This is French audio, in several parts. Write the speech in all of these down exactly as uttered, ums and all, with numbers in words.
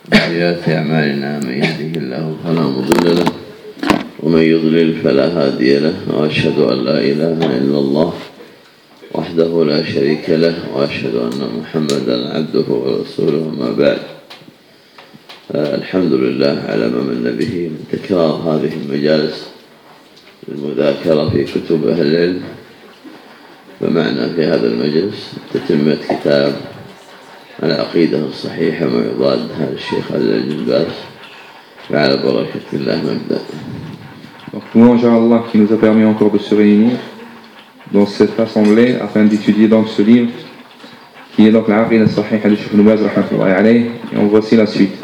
وسيئات أعمالنا من يهده الله فلا مضل له ومن يضلل فلا هادي له وأشهد أن لا إله إلا الله وحده لا شريك له وأشهد أن محمدا عبده ورسوله ما بعد. الحمد لله على ما من به من تكرار هذه المجالس المذاكرة في كتب أهل العلم. فمعنا في هذا المجلس تتمة كتاب العقيدة الصحيحة ما يضاد هذا الشيخ الجلباس فعلى بركة الله نبدأ. Donc louange à Allah qui nous a permis encore de se réunir dans cette assemblée afin d'étudier donc ce livre qui est donc l'Aqida al-Sahiha de Cheikh Ibn Baz rahmatullahi alayhi. Et on voici la suite.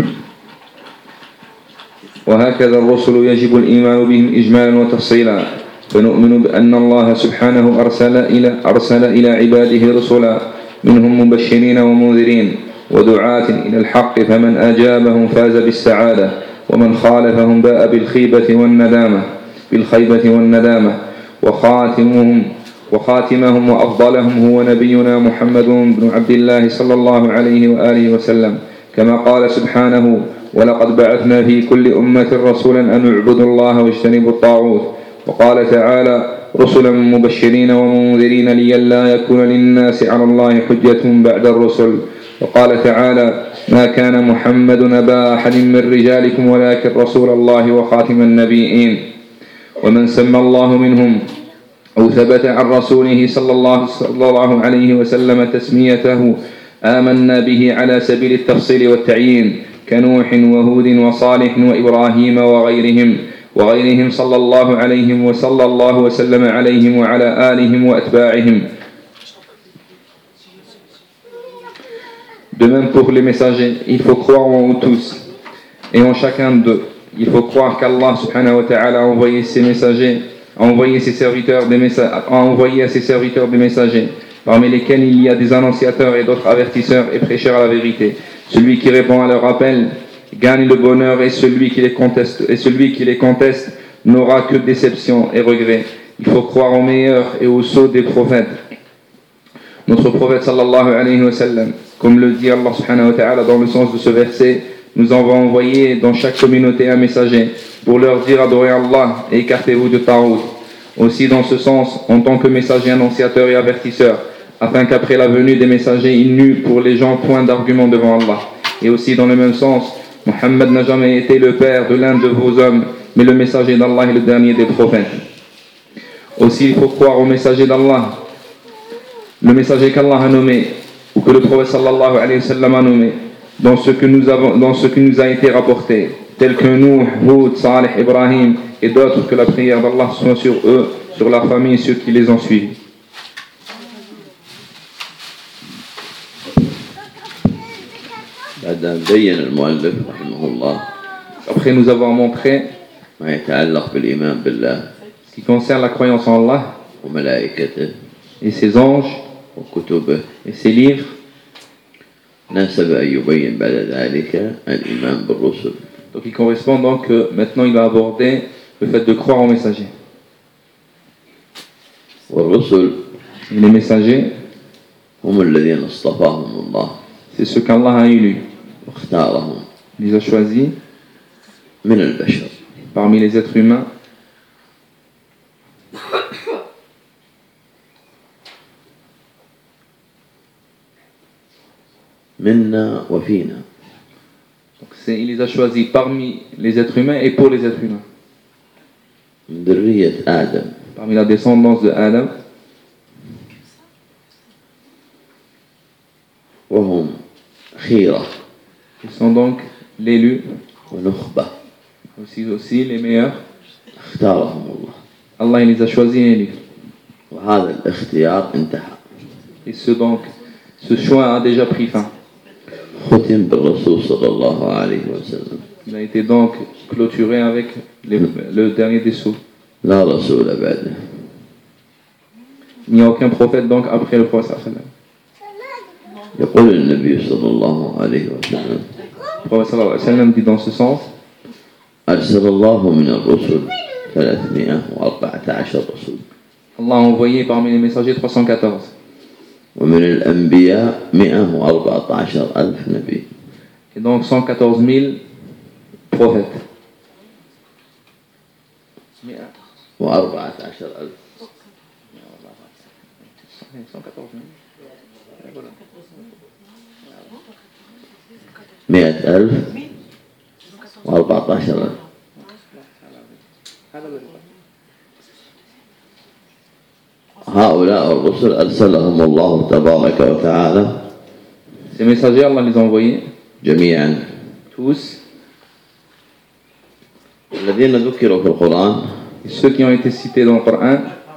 وهكذا الرسل يجب الإيمان بهم إجمالا وتفصيلا فنؤمن بأن الله سبحانه أرسل إلى أرسل إلى عباده رسلا منهم مبشرين ومنذرين ودعاة إلى الحق فمن أجابهم فاز بالسعادة ومن خالفهم باء بالخيبة والندامة بالخيبة والندامة وخاتمهم وخاتمهم وأفضلهم هو نبينا محمد بن عبد الله صلى الله عليه وآله وسلم كما قال سبحانه ولقد بعثنا في كل أمة رسولا أن اعبدوا الله واجتنبوا الطاغوت وقال تعالى رسلا مبشرين ومنذرين لئلا يكون للناس على الله حجة بعد الرسل وقال تعالى ما كان محمد أبا أحد من رجالكم ولكن رسول الله وخاتم النبيين ومن سمى الله منهم أو ثبت عن رسوله صلى الله, صلى الله عليه وسلم تسميته آمنا به على سبيل التفصيل والتعيين كنوح وهود وصالح وإبراهيم وغيرهم وغيرهم صلى الله عليهم وصلى الله وسلم عليهم وعلى آلهم وأتباعهم. De même pour les messagers, il faut croire en eux tous et en chacun d'eux. Il faut croire qu'Allah subhanahu wa ta'ala a envoyé ses messagers, a envoyé ses serviteurs des messa- a envoyé à ses serviteurs des messagers, parmi lesquels il y a des annonciateurs et d'autres avertisseurs et prêcheurs à la vérité. Celui qui répond à leur appel gagne le bonheur et celui qui les conteste, et celui qui les conteste n'aura que déception et regret. Il faut croire au meilleur et au sceau des prophètes. Notre prophète sallallahu alayhi wa sallam, comme le dit Allah subhanahu wa ta'ala dans le sens de ce verset, nous avons envoyé dans chaque communauté un messager pour leur dire adorez Allah et écartez-vous de Taout. Aussi dans ce sens, en tant que messager annonciateur et avertisseur, afin qu'après la venue des messagers, il n'eût pour les gens point d'argument devant Allah. Et aussi dans le même sens, Muhammad n'a jamais été le père de l'un de vos hommes, mais le messager d'Allah est le dernier des prophètes. Aussi, il faut croire au messager d'Allah, le messager qu'Allah a nommé, ou que le prophète sallallahu alayhi wa sallam a nommé, dans ce que nous avons, dans ce qui nous a été rapporté, tels que Nuh, Hud, Salih, Ibrahim et d'autres, que la prière d'Allah soit sur eux, sur leur famille et ceux qui les ont suivis. بين المؤلف رحمه الله Après nous avoir montré ما يتعلق بالإيمان بالله ce qui concerne la croyance en Allah وملائكته et ses anges وكتبه et ses livres, ناسب أن يبين بعد ذلك الإيمان بالرسل. donc il correspond donc que maintenant il va aborder le fait de croire aux messagers. والرسل Et les messagers, هم الذين اصطفاهم الله c'est ceux qu'Allah a élus, واختارهم il les a choisis من البشر parmi les êtres humains منا وفينا. donc c'est, il les a choisis parmi les êtres humains et pour les êtres humains, من ذرية آدم parmi la descendance de Adam, وهم خيرة ils sont donc l'élu, ونخبة aussi, aussi les meilleurs. اختارهم الله Allah il les a choisis et élus. وهذا الاختيار انتهى. Et ce donc, ce choix a déjà pris fin. ختم بالرسول صلى الله عليه وسلم. Il a été donc clôturé avec les, le dernier des sceaux. لا رسول بعده. Il n'y a aucun prophète donc après le prophète sallallahu alayhi wa sallam. يقول النبي صلى الله عليه وسلم Le prophète sallallahu alayhi wa sallam dit dans ce sens أرسل الله من الرسل ثلاثمائة وأربعة عشر رسول. Allah a envoyé parmi les messagers trois cent quatorze. ومن الأنبياء مئة وأربعة عشر ألف نبي. et donc cent quatorze mille prophètes. وأربعة عشر ألف مئة ألف وأربعة عشر ألف. هؤلاء الرسل أرسلهم الله تبارك وتعالى Ces messagers, Allah les a envoyés جميعا. tous. الذين ذكروا في القرآن Et ceux qui ont été cités dans le Coran,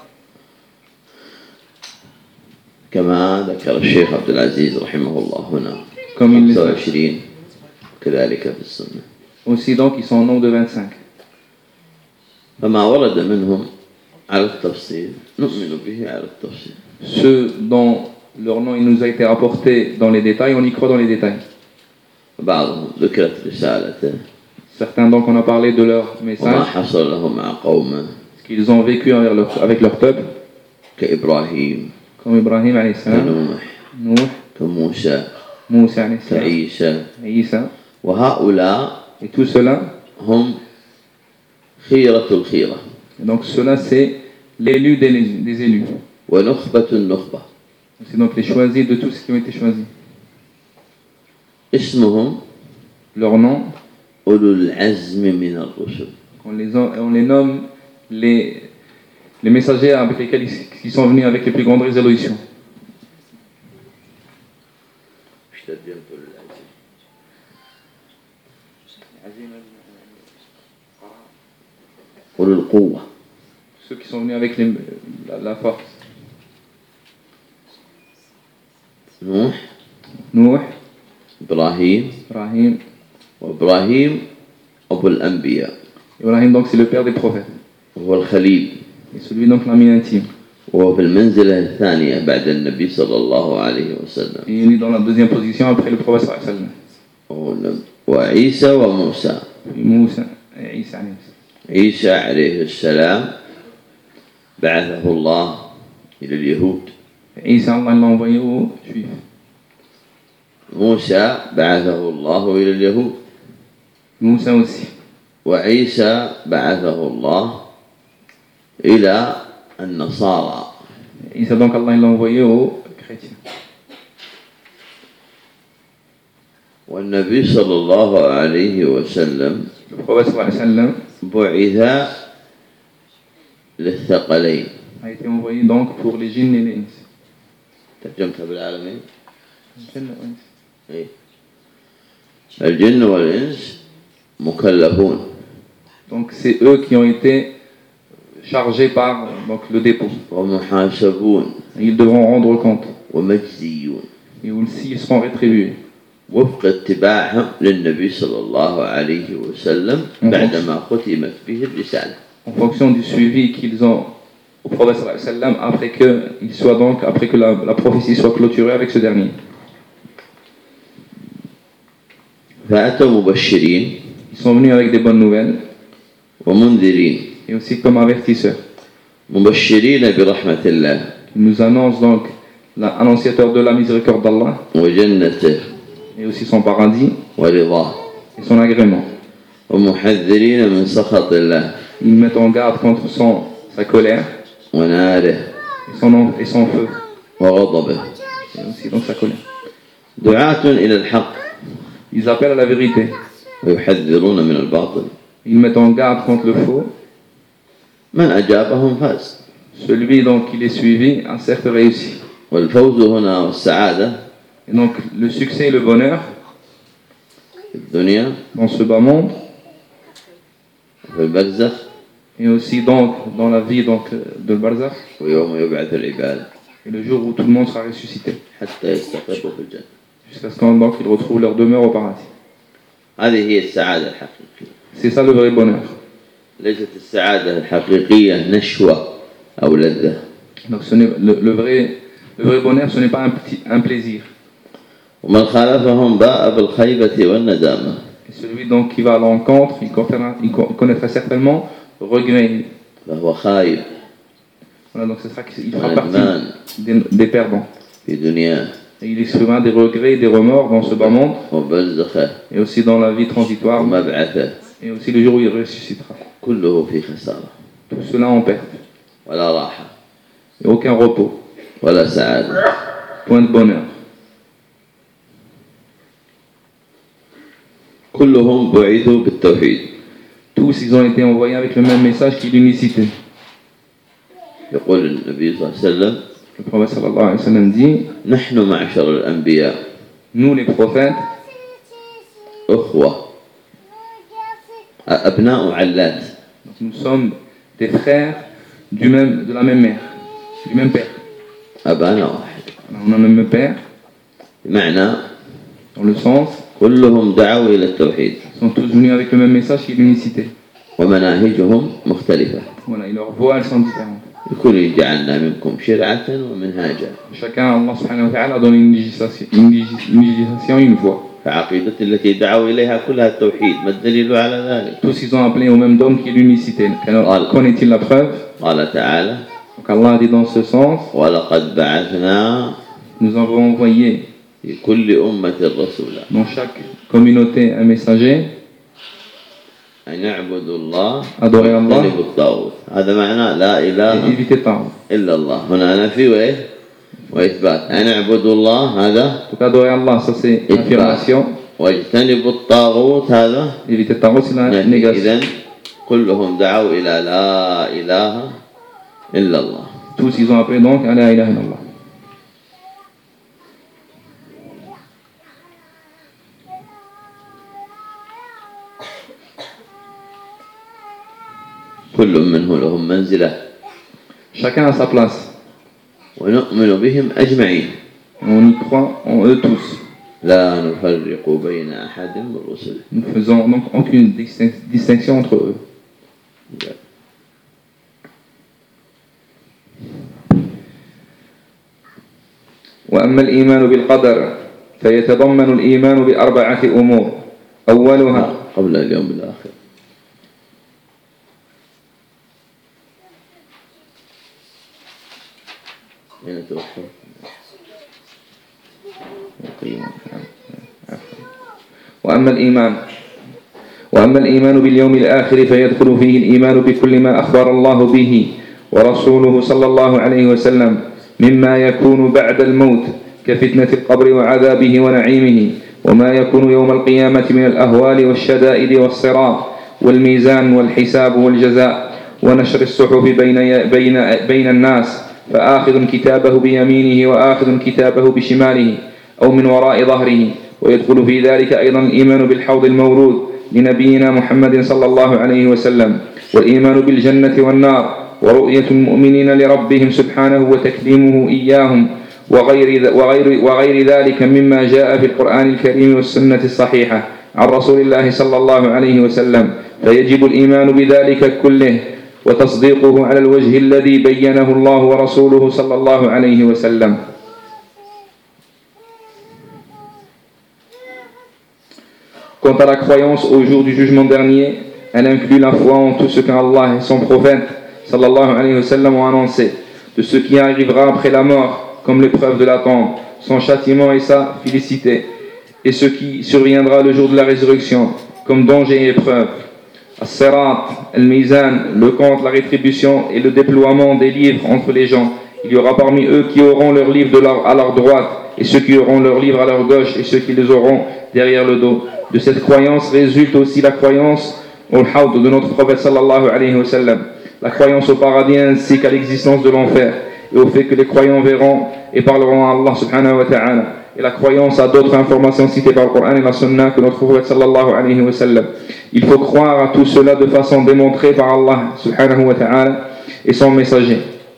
كما ذكر الشيخ عبد العزيز رحمه الله هنا comme il les خمسة a وعشرين كذلك في السنة. aussi, donc ils sont au nombre de vingt-cinq. فما ورد منهم على التفصيل نؤمن به على التفصيل. Ceux dont leur nom il nous a été rapporté dans les détails, on y croit dans les détails. بعضهم ذكرت رسالته Certains, donc, on a parlé de leur وما message, حصل له مع قومه ce qu'ils ont vécu avec leur, avec leur peuple, كإبراهيم comme Ibrahim alayhi salam, كنوح Nuh, كموسى Moussa alayhi salam, كعيسى. Isa, وهؤلاء et tout cela. هم خيرة الخيرة Et donc cela c'est l'élu des, des élus. ونخبة النخبة. C'est donc les choisis de tous ceux qui ont été choisis. اسمهم Leur nom, أولو العزم من الرسل. on les, a, on les nomme les, les messagers avec lesquels ils, qui sont venus avec les plus grandes résolutions. أولو القوة. Ceux qui sont venus avec les, la, la force. نوح Nuh, إبراهيم Ibrahim. وإبراهيم أبو الأنبياء Ibrahim donc c'est le père des prophètes. وهو الخليل Et celui donc l'ami intime. وهو في المنزلة الثانية بعد النبي صلى الله عليه وسلم. Et il est dans la deuxième position après le prophète sallallahu alayhi wa sallam. وعيسى وموسى. Moussa et Isa alayhi salam. عيسى عليه السلام بعثه الله إلى اليهود. Isa Allah l'a envoyé aux Juifs. موسى بعثه الله إلى اليهود. Moussa aussi. وعيسى بعثه الله إلى النصارى. Isa donc Allah l'a envoyé aux chrétiens. والنبي صلى الله عليه وسلم Le prophète sallallahu alayhi wa sallam بعث للثقلين. a été envoyé donc pour les djinns et les ins. ترجمتها بالعالمين. إيه. الجن والإنس مكلفون. Donc c'est eux qui ont été chargés par donc, le dépôt. ومحاسبون. Ils devront rendre compte. ومجزيون. Et aussi ils seront rétribués. وفق اتباعهم للنبي صلى الله عليه وسلم بعدما ختمت به الرسالة. En fonction du suivi qu'ils ont au prophète sallallahu alayhi wa sallam après que il soit donc après que la, la prophétie soit clôturée avec ce dernier. فأتوا مبشرين Ils sont venus avec des bonnes nouvelles ومنذرين. et aussi comme avertisseurs. مبشرين برحمة الله Ils nous annoncent donc l'annonciateur de la miséricorde d'Allah وجنته et aussi son paradis ورضاه et son agrément. ومحذرين من سخط الله Ils mettent en garde contre son, sa colère وناره et son, et son feu وغضبه. et aussi donc sa colère. دعاة إلى الحق Ils appellent à la vérité. ويحذرون من الباطل. Ils mettent en garde contre le faux. من أجابهم فاز. Celui donc qui les suivi a certes réussi. والفوز هنا والسعادة Et donc le succès et le bonheur في الدنيا dans ce bas monde في البرزخ et aussi donc dans la vie donc de Barzakh ويوم يبعث العباد et le jour où tout le monde sera ressuscité حتى يستقروا في الجنة. jusqu'à ce qu'en donc ils retrouvent leur demeure au paradis. هذه هي السعادة الحقيقية. C'est ça le vrai bonheur. ليست السعادة الحقيقية نشوة أو لذة. Donc ce n'est, le, le, vrai, le vrai bonheur ce n'est pas un, petit, un plaisir. ومن خالفهم باء بالخيبة والندامة. Et celui donc qui va à l'encontre, il connaîtra, il connaîtra certainement regret. فهو خايب. Voilà, donc ce sera qu'il fera partie des, des perdants. في دنياه. Et il écrira des regrets et des remords dans ce bas monde, وبرزخه et aussi dans la vie transitoire, ومبعثه et aussi le jour où il ressuscitera. كله في خسارة Tout cela en perte, ولا راحة et aucun repos, ولا سعادة. point de bonheur. كلهم بعثوا بالتوحيد. Tous ils ont été envoyés avec le même message qui est l'unicité. يقول النبي صلى الله عليه وسلم Le prophète sallallahu alayhi wa sallam dit, نحن معشر الأنبياء nous les prophètes, أخوة أبناء علات. nous sommes des frères du même, de la même mère, du même père. أبانا واحد. On a le même père, بمعنى dans le sens, كلهم دعوا إلى التوحيد ils sont tous venus avec le même message qui est l'unicité. ومناهجهم مختلفة. Voilà, et leurs voix elles sont différentes. لكل جعلنا منكم شرعة ومنهاجا. Chacun, Allah subhanahu wa ta'ala, a donné une législation, une légis- une législation, une voix. فعقيدة التي دعوا إليها كلها التوحيد. ما الدليل على ذلك؟ Tous ils ont appelé au même dôme qui est l'unicité. Alors, connaît-il la preuve? قال تعالى Donc Allah a dit dans ce sens, ولقد بعثنا nous avons envoyé في كل أمة رسولا dans chaque communauté un messager, أن يعبدوا الله adorer Allah واجتنبوا الطاغوت. هذا معناه لا et إله éviter Taout. إلا الله. هنا نفي وإيه وإثبات. أن يعبدوا الله هذا Donc adorer Allah, ça c'est l'affirmation, واجتنبوا الطاغوت هذا éviter Taout c'est la نفي. négation. إذن كلهم دعوا إلى لا إله إلا الله. Tous ils ont appelé donc à la ilaha illallah. كل منه لهم منزلة Chacun a sa place. ونؤمن بهم أجمعين On y croit en eux tous. لا نفرق بين أحد من رسله. Nous faisons donc aucune distin- distinction entre eux. وأما الإيمان بالقدر فيتضمن الإيمان بأربعة أمور. أولها قبل اليوم الآخر. أين توفى؟ وأما الإيمان وأما الإيمان باليوم الآخر فيدخل فيه الإيمان بكل ما أخبر الله به ورسوله صلى الله عليه وسلم مما يكون بعد الموت كفتنة القبر وعذابه ونعيمه، وما يكون يوم القيامة من الأهوال والشدائد والصراط والميزان والحساب والجزاء ونشر الصحف بين بين بين الناس، فآخذ كتابه بيمينه وآخذ كتابه بشماله أو من وراء ظهره. ويدخل في ذلك أيضا الإيمان بالحوض المورود لنبينا محمد صلى الله عليه وسلم، والإيمان بالجنة والنار، ورؤية المؤمنين لربهم سبحانه وتكليمه إياهم، وغير وغير وغير ذلك مما جاء في القرآن الكريم والسنة الصحيحة عن رسول الله صلى الله عليه وسلم. فيجب الإيمان بذلك كله وتصديقه على الوجه الذي بينه الله ورسوله صلى الله عليه وسلم. Quant à la croyance au jour du jugement dernier, elle inclut la foi en tout ce qu'Allah et son prophète sallallahu alayhi wa sallam ont annoncé, de ce qui arrivera après la mort, comme l'épreuve de la tombe, son châtiment et sa félicité, et ce qui surviendra le jour de la résurrection, comme danger et épreuve. As-Sirat, Al-Mizan, le compte, la rétribution et le déploiement des livres entre les gens. Il y aura parmi eux qui auront leur livre de leur, à leur droite, et ceux qui auront leur livre à leur gauche, et ceux qui les auront derrière le dos. De cette croyance résulte aussi la croyance au Hawd de notre prophète sallallahu alayhi wa sallam, la croyance au paradis ainsi qu'à l'existence de l'enfer, et au fait que les croyants verront et parleront à Allah subhanahu wa ta'ala, et la croyance à d'autres informations citées par le Coran et la Sunna que notre prophète sallallahu alayhi wa sallam. Il faut croire à tout cela de façon démontrée par Allah subhanahu wa ta'ala et son messager.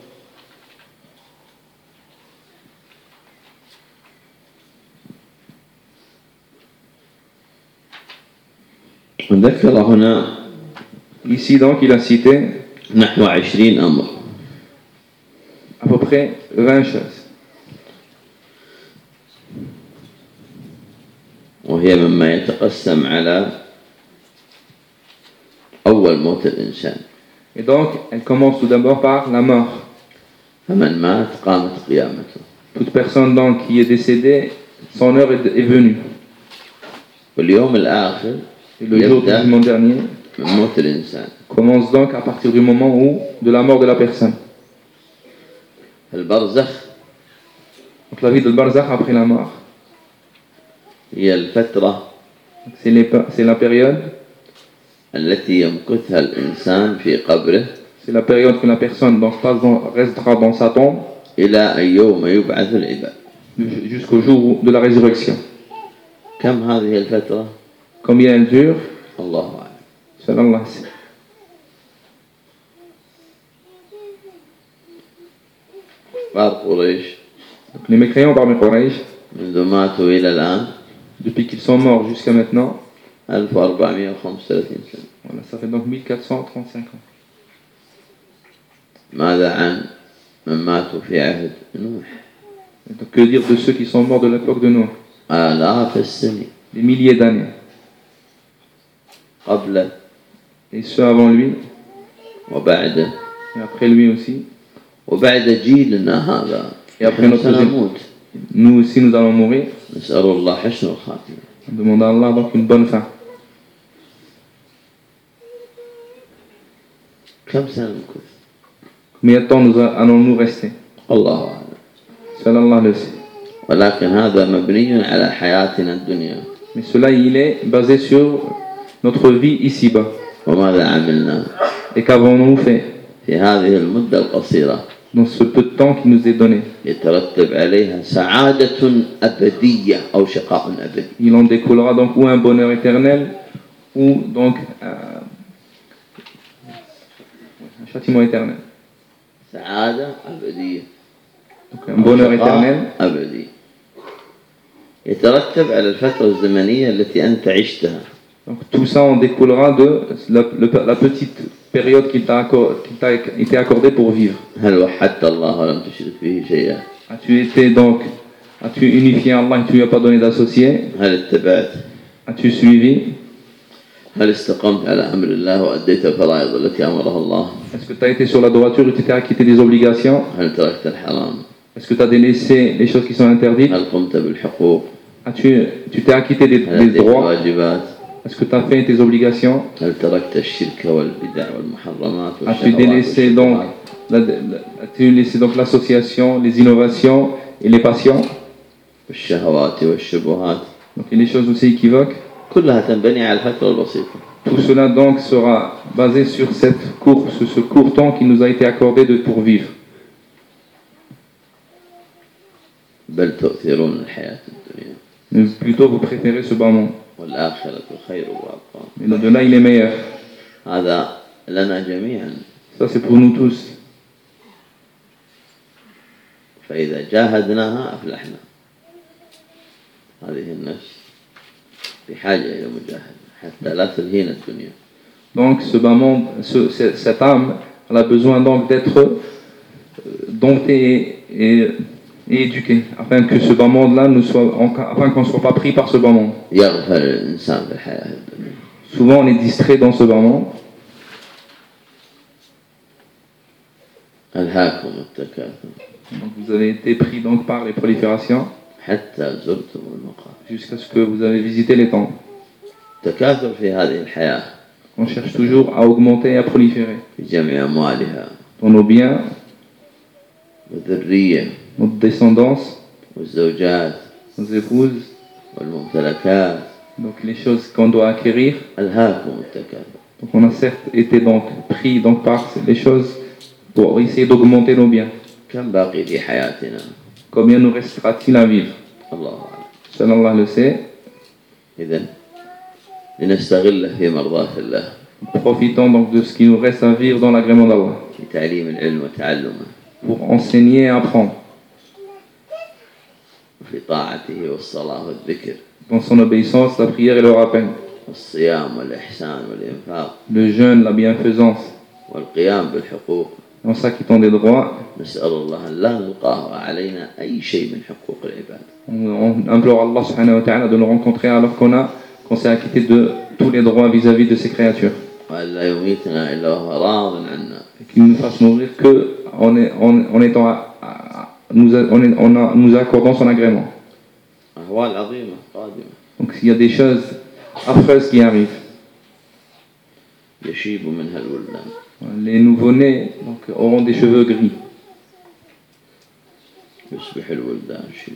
ذكر هنا Ici donc il a cité نحو عشرين أمر à peu près vingt choses. وهي مما يتقسم على أول موت الإنسان. Et donc elle commence tout d'abord par la mort. فمن مات قامت قيامته. Toute personne donc qui est décédée, son heure est, est venue. واليوم الآخر Et le jour du يبدأ jugement dernier من موت الإنسان. commence donc à partir du moment où, de la mort de la personne. البرزخ Donc la vie de Barzakh après la mort, هي الفترة c'est, les, c'est la période, التي يمكثها الإنسان في قبره c'est la période que la personne donc, passe dans, restera dans sa tombe إلى أن يوم يبعث العباد. jusqu'au jour de la résurrection. كم هذه الفترة؟ Combien elle dure? الله أعلم. Seul Allah sait. كفار قريش Donc, les mécréants parmi Quraysh, منذ ماتوا إلى الآن depuis qu'ils sont morts jusqu'à maintenant, ألف وأربعمائة وخمسة وثلاثين سنة. voilà, ça fait donc mille quatre cent trente-cinq ans. ماذا عن من ماتوا في عهد نوح؟ Donc, que dire de ceux qui sont morts de l'époque de Noé? آلاف السنين Des milliers d'années. قبله Et ceux avant lui, وبعده et après lui aussi. وبعد جيلنا هذا. Et après notre سنموت. nous aussi nous allons mourir. نسأل الله حسن الخاتمة. On demande à Allah donc une bonne fin. كم سنمكث؟ Combien de temps nous allons-nous rester? الله أعلم. Seul Allah le sait. ولكن هذا مبني على حياتنا الدنيا. Mais cela, il est basé sur notre vie ici-bas. وماذا عملنا Et qu'avons-nous fait في هذه المدة القصيرة؟ dans ce peu de temps qui nous est donné? يترتب عليها سعادة أبدية أو شقاء أبدي. Il en découlera donc ou un bonheur éternel ou donc euh, un châtiment éternel. سعادة أبدية. Donc un bonheur éternel. أبدي. يترتب على الفترة الزمنية التي أنت عشتها. Donc tout ça en découlera de la, le, la petite période qui t'a, accor- qui t'a été accordée pour vivre. هل وحدت الله ولم تشرك به شيئا؟ As-tu été donc, as-tu unifié Allah et tu lui as pas donné d'associé? هل اتبعت؟ As-tu suivi? هل استقمت على أمر الله وأديت الفرائض التي أمرها الله؟ Est-ce que tu as été sur la droiture et tu t'es acquitté des obligations? هل تركت الحرام؟ Est-ce que tu as délaissé les choses qui sont interdites? هل قمت بالحقوق؟ As-tu, tu t'es acquitté des, هل des أديت droits? الواجبات؟ Est-ce que tu as fait tes obligations? هل تركت الشرك والبدع والمحرمات As-tu délaissé donc, la, la, as-tu laissé donc l'association, les innovations et les passions? والشهوات والشبهات؟ Donc et les choses aussi équivoques. كلها تنبني على الفترة البسيطة. Tout cela donc sera basé sur cette courte, ce court temps qui nous a été accordé de pour vivre. بل تؤثرون الحياة الدنيا. Mais plutôt vous préférez ce bas monde. والآخرة خير وأبقى. Et l'au-delà il est meilleur. هذا لنا جميعا. Ça c'est pour nous tous. فإذا جاهدناها أفلحنا. هذه النفس بحاجة إلى مجاهدة حتى لا تلهينا الدنيا. Donc ce bas monde, ce, cette âme, elle a besoin donc d'être domptée et, et éduquée, afin que ce bas monde-là ne soit, afin qu'on ne soit pas pris par ce bas monde. يغفل الإنسان في الحياة الدنيا. Souvent on est distrait dans ce bas monde. ألهاكم التكاثر. Donc vous avez été pris donc par les proliférations حتى زرتم المقابر. jusqu'à ce que vous avez visité les temples. تكاثر في هذه الحياة. On cherche toujours à augmenter et à proliférer في جمع أموالها. dans nos biens, والذرية. notre descendance, والزوجات. nos épouses, والممتلكات. donc les choses qu'on doit acquérir. ألهاكم التكاثر. Donc on a certes été donc pris donc par les choses pour essayer d'augmenter nos biens. كم باقي في حياتنا؟ Combien nous restera-t-il à vivre? الله أعلم. Seul Allah le sait. إذن لنستغله في مرضاة الله. Profitons donc de ce qui nous reste à vivre dans l'agrément d'Allah في تعليم العلم وتعلمه. pour enseigner et apprendre وفي طاعته والصلاة والذكر. dans son obéissance, la prière et le rappel, والصيام والإحسان والإنفاق. le jeûne, la bienfaisance, والقيام بالحقوق. en s'acquittant des droits. نسأل الله أن لا نلقاه علينا أي شيء من حقوق العباد. On, on implore Allah subhanahu wa ta'ala de nous rencontrer alors qu'on a qu'on s'est acquitté de tous les droits vis-à-vis de ses créatures. وأن لا يميتنا إلا وهو راض عنا. Et qu'il nous fasse mourir que en, est, en, en étant a, a, nous, a, on est, on a, nous accordant son agrément. أهوال عظيمة قادمة. Donc il y a des choses affreuses qui arrivent. يشيب منها الولدان. Les nouveau-nés donc, auront des cheveux gris. يصبح الولدان شيب.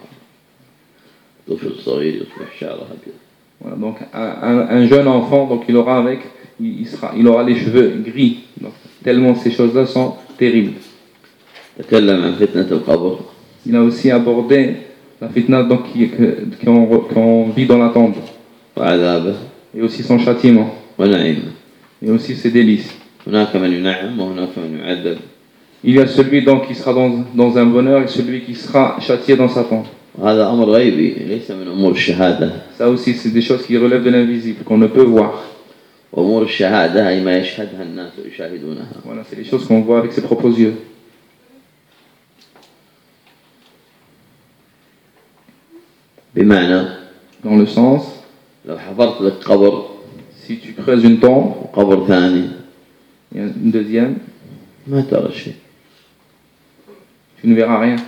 طفل صغير يصبح شعره أبيض. Voilà, donc un, un, un jeune enfant, donc il aura avec, il, il sera, il aura les cheveux gris. Donc, tellement ces choses-là sont terribles. تكلم عن فتنة القبر. Il a aussi abordé la fitna donc qui, qui on, qu'on vit dans la tombe. وعذابه. Et aussi son châtiment. ونعيمه. Et aussi ses délices. هناك من ينعم وهناك من يعذب. Il y a celui donc qui sera dans, dans un bonheur et celui qui sera châtié dans sa tombe. وهذا أمر غيبي ليس من أمور الشهادة. Ça aussi c'est des choses qui relèvent de l'invisible qu'on ne peut voir. وأمور الشهادة هي ما يشهدها الناس ويشاهدونها. Voilà, c'est les choses qu'on voit avec ses propres yeux. بمعنى dans le sens لو حفرت لك قبر si tu creuses une tombe وقبر ثاني il y a une deuxième ما ترى شيء tu ne verras rien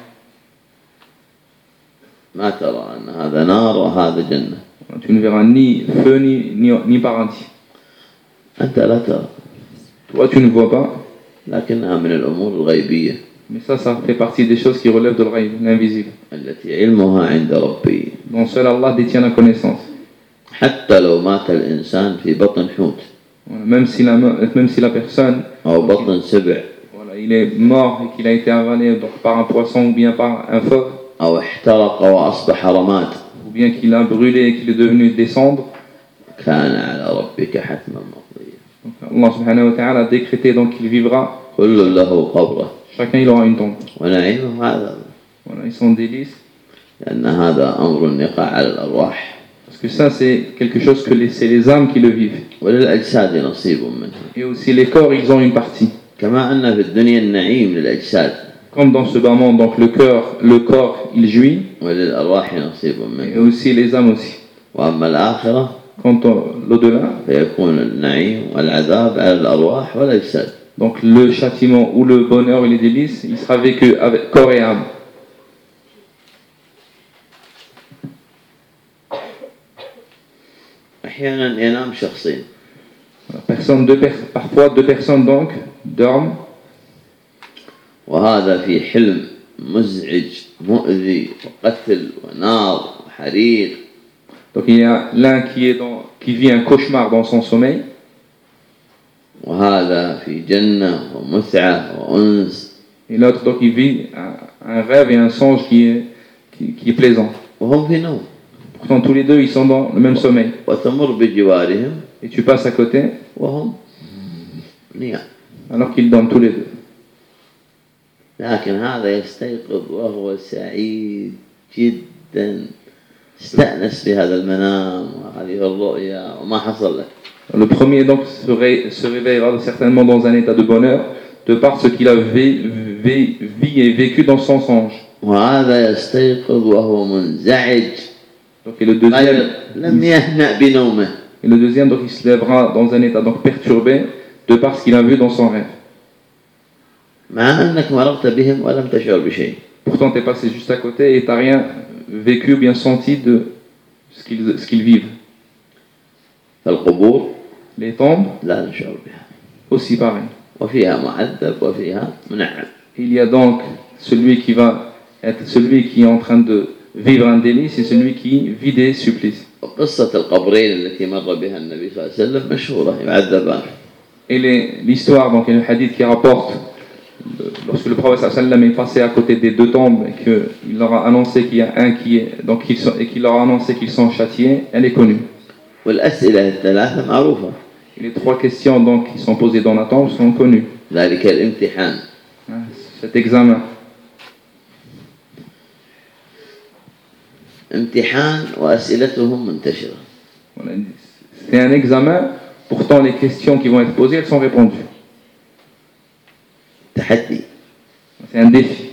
ما ترى أن هذا نار وهذا جنة tu ne verras ni feu ni, ni, ni paradis أنت لا ترى toi tu ne vois pas لكنها من الأمور الغيبية mais ça ça fait partie des choses qui relèvent de l'invisible التي علمها عند ربي dont seul Allah détient la connaissance حتى لو مات الإنسان في بطن حوت voilà, même, si la, même si la personne أو بطن سبع voilà, il est mort et qu'il a été avalé donc, par un poisson ou bien par un feu أو احترق وأصبح رماد ou bien qu'il a brûlé et qu'il est devenu des cendres كان على ربك حتما مقضيا donc, Allah subhanahu wa ta'ala a décrété donc qu'il vivra كل له قبره chacun il aura une tombe ونعيمه هذا voilà, ils sont délices لأن هذا أمر يقع على الأرواح parce que ça c'est quelque chose que les, c'est les âmes qui le vivent وللأجساد نصيب منها et aussi les corps ils ont une partie كما أن في الدنيا النعيم للأجساد comme dans ce bas monde donc le cœur le corps il jouit وللأرواح نصيب et منها aussi les âmes aussi وأما الآخرة quant à l'au-delà فيكون النعيم والعذاب على الأرواح والأجساد donc le châtiment ou le bonheur et les délices il sera vécu avec corps et âme. أحيانا ينام شخصين Personne, deux, parfois deux personnes donc dorment وهذا في حلم مزعج مؤذي وقتل ونار وحريق. Donc il y a l'un qui, est dans, qui vit un cauchemar dans son sommeil. وهذا في جنة ومتعة وأنس. Et l'autre donc il vit un, un rêve et un songe qui est, qui, qui est plaisant. وهم في نوم. Pourtant tous les deux ils sont dans le même sommeil. وتمر بجوارهم. Et tu passes à côté. وهم نيام. Alors qu'ils dorment tous les deux. لكن هذا يستيقظ وهو سعيد جدا. استأنس بهذا المنام وهذه الرؤيا وما حصل له. Le premier donc se, ré, se réveillera certainement dans un état de bonheur de par ce qu'il a vu et vécu dans son songe. وهذا يستيقظ وهو منزعج. Donc et le deuxième, لم يهنأ بنومه. Et le deuxième donc il se lèvera dans un état donc perturbé de par ce qu'il a vu dans son rêve. مع أنك مررت بهم ولم تشعر بشيء. Pourtant tu es passé juste à côté et tu n'as rien vécu ou bien senti de ce qu'ils, ce qu'ils vivent. فالقبور Les tombes, لا نشعر بها. aussi pareil. وفيها معذب وفيها منعم. Il y a donc celui qui va être celui qui est en train de vivre un délice et celui qui vit des supplices. وقصة القبرين التي مر بها النبي صلى الله عليه وسلم مشهورة يعذبان. Et les, l'histoire, donc il y a le hadith qui rapporte lorsque le prophète sallallahu alayhi wa sallam est passé à côté des deux tombes et qu'il leur a annoncé qu'il y a un qui est donc ils sont, et qu'il leur a annoncé qu'ils sont châtiés, elle est connue. والأسئلة الثلاثة معروفة. Et les trois questions donc qui sont posées dans la tombe sont connues. ذلك الامتحان. Cet examen. امتحان وأسئلتهم منتشرة. C'est un examen, pourtant les questions qui vont être posées, elles sont répondues. تحدي. C'est un défi.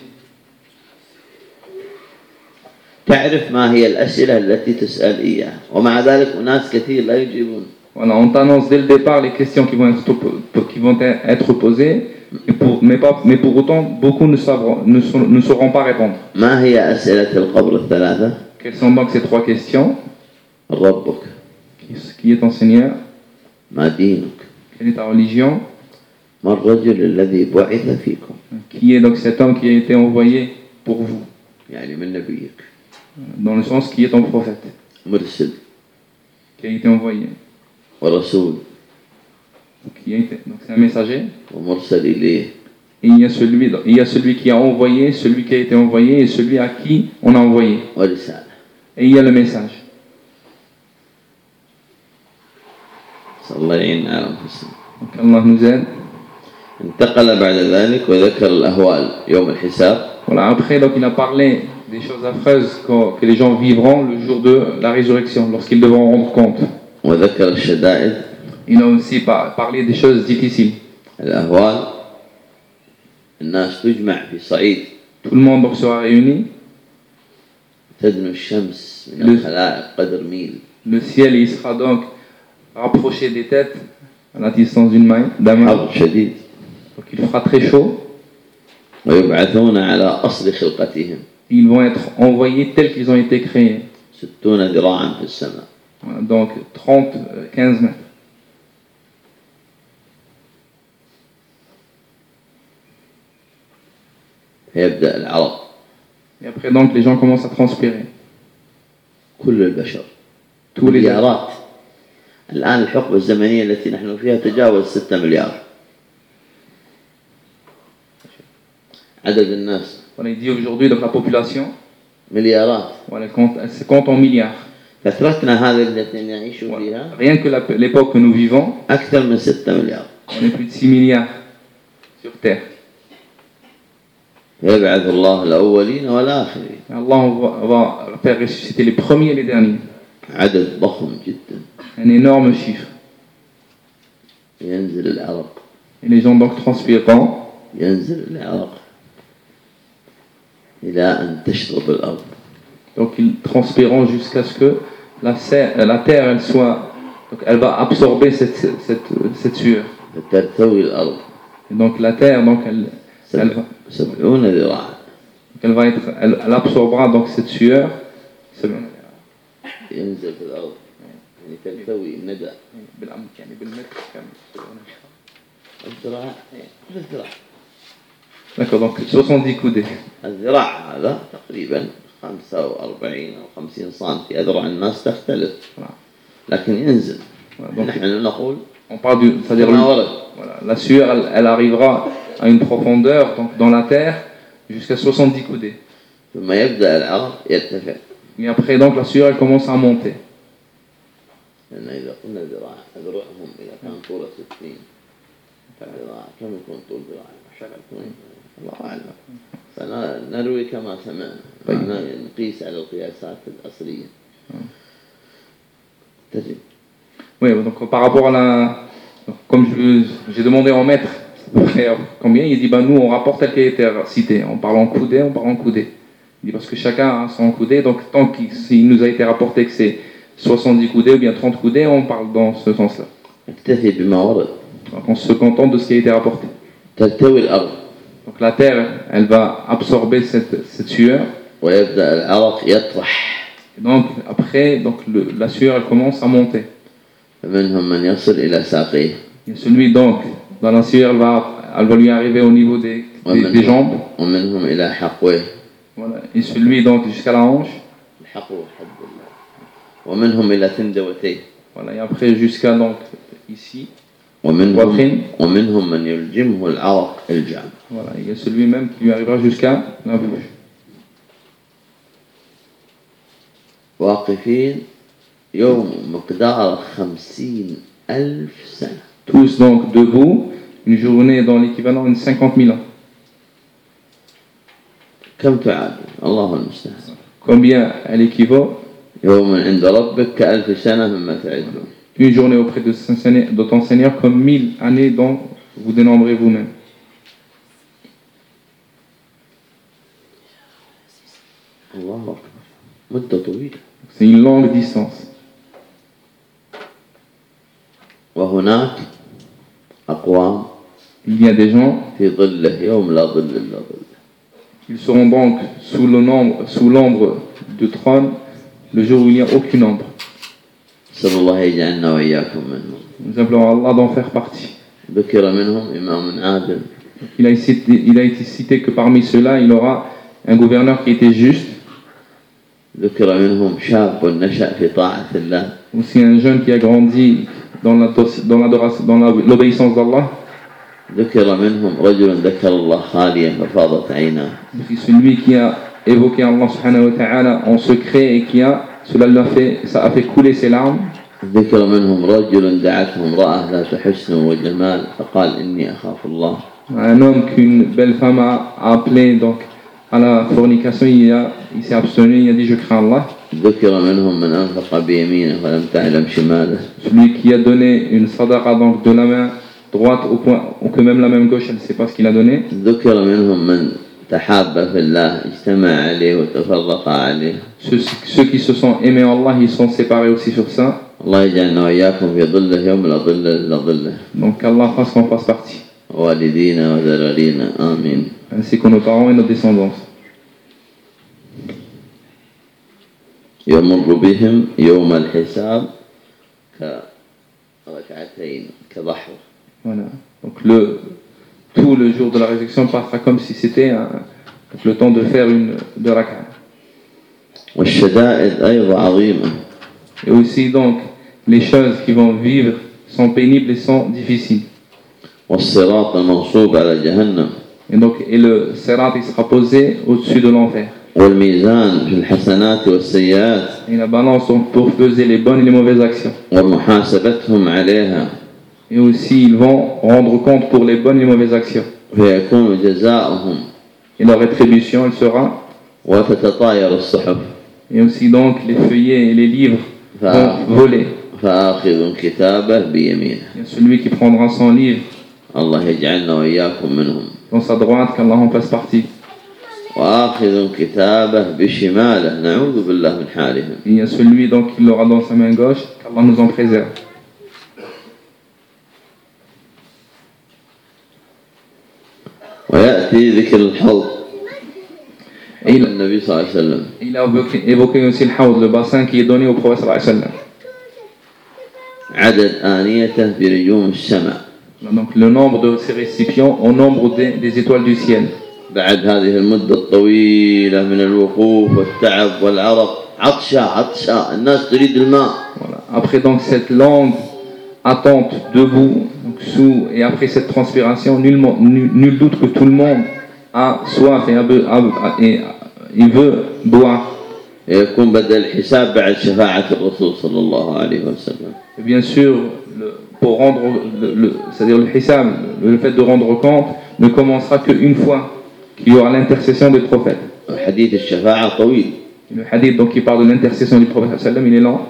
تعرف ما هي الأسئلة التي تسأل إياها ومع ذلك أناس كثير لا يجيبون. Voilà, on t'annonce dès le départ les questions qui vont être, qui vont être posées, Et pour, mais, pas, mais pour autant, beaucoup ne, sauront, ne, sauront, ne sauront pas répondre. ما هي أسئلة القبر الثلاثة؟ Quelles sont donc ces trois questions? ربك. Qui, qui est ton Seigneur? ما دينك. Quelle est ta religion? ما الرجل الذي بعث فيكم. Qui est donc cet homme qui a été envoyé pour vous? يعني من نبيك. Dans le sens qui est ton prophète. مرسل. Qui a été envoyé. ورسول. Qui a été, donc c'est un messager. ومرسل إليه. Et il y a celui, il y a celui qui a envoyé, celui qui a été envoyé et celui à qui on a envoyé. ورسالة. Et il y a le message. صلى الله يعيننا على أنفسنا. Donc Allah nous aide. انتقل بعد ذلك وذكر الأهوال يوم الحساب. Voilà, après donc il a parlé des choses affreuses que, que les gens vivront le jour de la résurrection, lorsqu'ils devront rendre compte. وذكر الشدائد. Il a aussi par, parlé des choses difficiles. الأهوال الناس تجمع في صعيد. Tout le monde donc sera réuni. تدنو الشمس من الخلائق قدر ميل. Le ciel il sera donc rapproché des têtes à la distance d'une main, d'un main. حر شديد. Donc il fera très chaud. ويبعثون على أصل خلقتهم. Ils vont être envoyés tels qu'ils ont été créés. ستون ذراعا في السماء. Voilà, donc trente, quinze mètres. فيبدأ العرق. Et après donc les gens commencent à transpirer. كل البشر. Tous les مليارات. الآن الحقبة الزمنية التي نحن فيها تجاوز ستة مليار. عدد الناس. Voilà, il dit aujourd'hui donc la population. مليارات. Voilà, elle compte, elle se compte en milliards. فترتنا هذه التي نعيش فيها. Rien que la, l'époque que nous vivons. أكثر من ستة مليار. On est plus de six milliards sur terre. يبعث الله الأولين والآخرين. Allah va, va faire ressusciter les premiers et les derniers. عدد ضخم جدا. Un énorme chiffre. ينزل العرق. Et les gens donc transpireront. ينزل العرق إلى أن تشرب الأرض. Donc ils transpireront jusqu'à ce que la, serre, la terre elle soit, donc elle va absorber cette, cette, cette sueur. فترتوي الأرض. Et donc la terre donc elle, elle va. سبعون ذراعا. Elle va être, elle, elle absorbera donc cette sueur. ينزل في الأرض. يعني ترتوي الندى. بالعمق يعني بالمتر كم؟ الذراع. الذراع. D'accord, donc soixante-dix coudées. الذراع هذا تقريبا خمسة وأربعين أو خمسين سنتي. أذرع الناس تختلف. لكن ينزل. نحن نقول. On parle du, c'est-à-dire voilà, la sueur, elle, elle arrivera à une profondeur donc dans la terre jusqu'à soixante-dix coudées. ثم يبدأ العرق يرتفع. Et après donc la sueur elle commence à monter. لأن إذا قلنا ذراع أذرعهم إذا كان طوله ستين ذراع كم يكون طول ذراع؟ الله أعلم. فنروي كما سمعنا. نقيس على القياسات الأصلية. تجد. Oui, donc par rapport à la, comme je, j'ai demandé en mètres, combien il dit ben nous on rapporte tel qu'il a été cité, on parle en coudée, on parle en coudée. Il dit parce que chacun a son coudée, donc tant qu'il nous a été rapporté que c'est soixante-dix coudées ou bien trente coudées, on parle dans ce sens-là. Donc on se contente de ce qui a été rapporté. Donc la terre, elle va absorber cette, cette sueur. Et donc après, donc le, la sueur elle commence à monter. Il y a celui donc, dans la sueur, elle va, elle va lui arriver au niveau des, des, des jambes. Voilà. Et celui donc jusqu'à la hanche. Voilà. Et après jusqu'à donc ici. Poitrine. Voilà. Il y a celui même qui lui arrivera jusqu'à la bouche. يوم مقدار خمسين ألف سنة. Tous donc debout, une journée dans l'équivalent de cinquante mille ans. كم تعادل؟ الله المستعان. Combien elle équivaut? يوم عند ربك كألف سنة مما تعدون. Une journée auprès de, de ton Seigneur comme mille années dont vous dénombrez vous-même. الله أكبر. مدة طويلة. C'est une longue distance. وهناك أقوام Il y a des gens في ظله يوم لا ظل إلا ظله. Ils seront donc sous le nombre, sous l'ombre du trône le jour où il n'y a aucune ombre. نسأل الله يجعلنا وإياكم منهم. Nous implorons Allah d'en faire partie. ذكر منهم إمام عادل. Il a, cité, il a été cité que parmi ceux-là, il aura un gouverneur qui était juste. ذكر منهم شاب نشأ في طاعة الله. Aussi un jeune qui a grandi dans, la, dans, l'adoration, dans la, l'obéissance d'Allah. ذكر منهم رجل ذكر الله خاليا ففاضت عيناه. Aussi celui qui a évoqué Allah subhanahu wa ta'ala en secret et qui a, cela l'a fait, ça a fait couler ses larmes. ذكر منهم رجل دعته امرأة ذات حسن وجمال فقال إني أخاف الله. Un homme qu'une belle femme a appelé donc à la fornication, il, a, il s'est abstenu, il a dit je crains Allah. ذكر منهم من أنفق بيمينه ولم تعلم شماله. Celui qui a donné une sadaqa donc de la main droite au point ou que même la main gauche elle ne sait pas ce qu'il a donné. ذكر منهم من تحاب في الله اجتمع عليه وتفرق عليه. Ceux, ceux qui se sont aimés en Allah, ils sont séparés aussi sur ça. الله يجعلنا وإياكم في ظله يوم لا ظل إلا ظله. Donc qu'Allah fasse qu'on fasse partie. والدينا وذرارينا آمين. Ainsi que nos parents et nos descendants. يمر بهم يوم الحساب كركعتين كضحى. Voilà. Donc le, tout le jour de la résurrection passera comme si c'était un, le temps de faire une de raka. والشدائد أيضا عظيمة. Et aussi donc les choses qui vont vivre sont pénibles et sont difficiles. والصراط المنصوب على جهنم. Et donc et le sirat il sera posé au-dessus de l'enfer. والميزان في الحسنات والسيئات. Et la balance donc pour peser les bonnes et les mauvaises actions. ومحاسبتهم عليها. Et aussi ils vont rendre compte pour les bonnes et les mauvaises actions. فيكون جزاؤهم. Et leur rétribution elle sera. وتتطاير الصحف. Et aussi donc les feuillets et les livres vont voler. فآخذ كتابه بيمينه. Il y a celui qui prendra son livre. الله يجعلنا وإياكم منهم. Dans sa droite, qu'Allah en fasse partie. وآخذ كتابه بشماله نعوذ بالله من حالهم. Il y a celui donc qui l'aura dans sa main gauche, qu'Allah nous en préserve. ويأتي ذكر الحوض. Et il, النبي صلى الله عليه وسلم. il a évoqué, évoqué aussi le hawd, le bassin qui est donné au prophète sallallahu alayhi wa sallam. عدد آنيته بنجوم السماء. Donc le nombre de ces récipients au nombre des, des étoiles du ciel. بعد هذه المدة الطويلة من الوقوف والتعب والعرق عطشة عطشة الناس تريد الماء. Voilà. Après donc cette longue attente debout, donc sous et après cette transpiration, nul, nul, nul doute que tout le monde a soif et, a, a, et il veut boire. يكون بدأ الحساب بعد شفاعة الرسول صلى الله عليه وسلم. Et bien sûr, le, pour rendre, le, le, c'est-à-dire le hisab, le fait de rendre compte, ne commencera qu'une fois qu'il y aura l'intercession des prophètes. حديث الشفاعة طويل. Le hadith donc qui parle de l'intercession du prophète sallam, il est lent.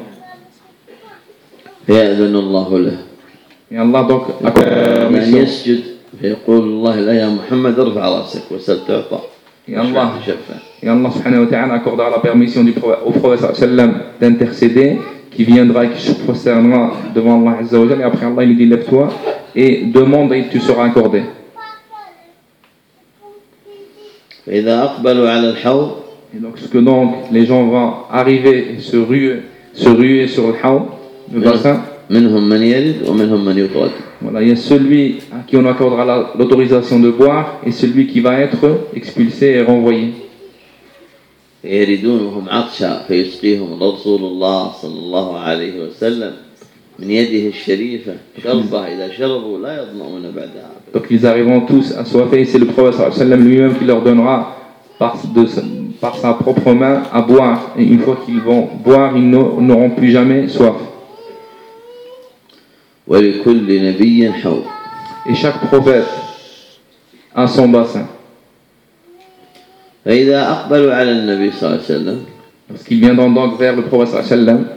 فيأذن الله له. Et Allah donc accorde من يسجد فيقول الله لا يا محمد ارفع رأسك وسل تعطى. Et Allah, et Allah subhanahu wa ta'ala accordera la permission du prophète, au prophète sallam d'intercéder, qui viendra et qui se prosternera devant Allah azza wa jalla, et après Allah il lui dit lève-toi et demande et tu seras accordé. فإذا أقبلوا على الحوض. Et donc ce que donc les gens vont arriver et se ruer, se ruer sur le hawd, le bassin. منهم من يرد ومنهم من يطرد. Voilà, il y a celui à qui on accordera la, l'autorisation de boire et celui qui va être expulsé et renvoyé. يردون وهم عطشا فيسقيهم رسول الله صلى الله عليه وسلم من يده الشريفة شربة إذا شربوا لا يظمؤون بعدها. Donc ils arriveront tous assoiffés et c'est le prophète sallallahu alayhi wa sallam lui-même qui leur donnera par, de, par sa propre main à boire. Et une fois qu'ils vont boire, ils n'auront plus jamais soif. ولكل نبي حوض. Et chaque prophète a son bassin. فإذا أقبلوا على النبي صلى الله عليه وسلم. Lorsqu'ils viendront donc vers le prophète sallallahu alayhi wa sallam,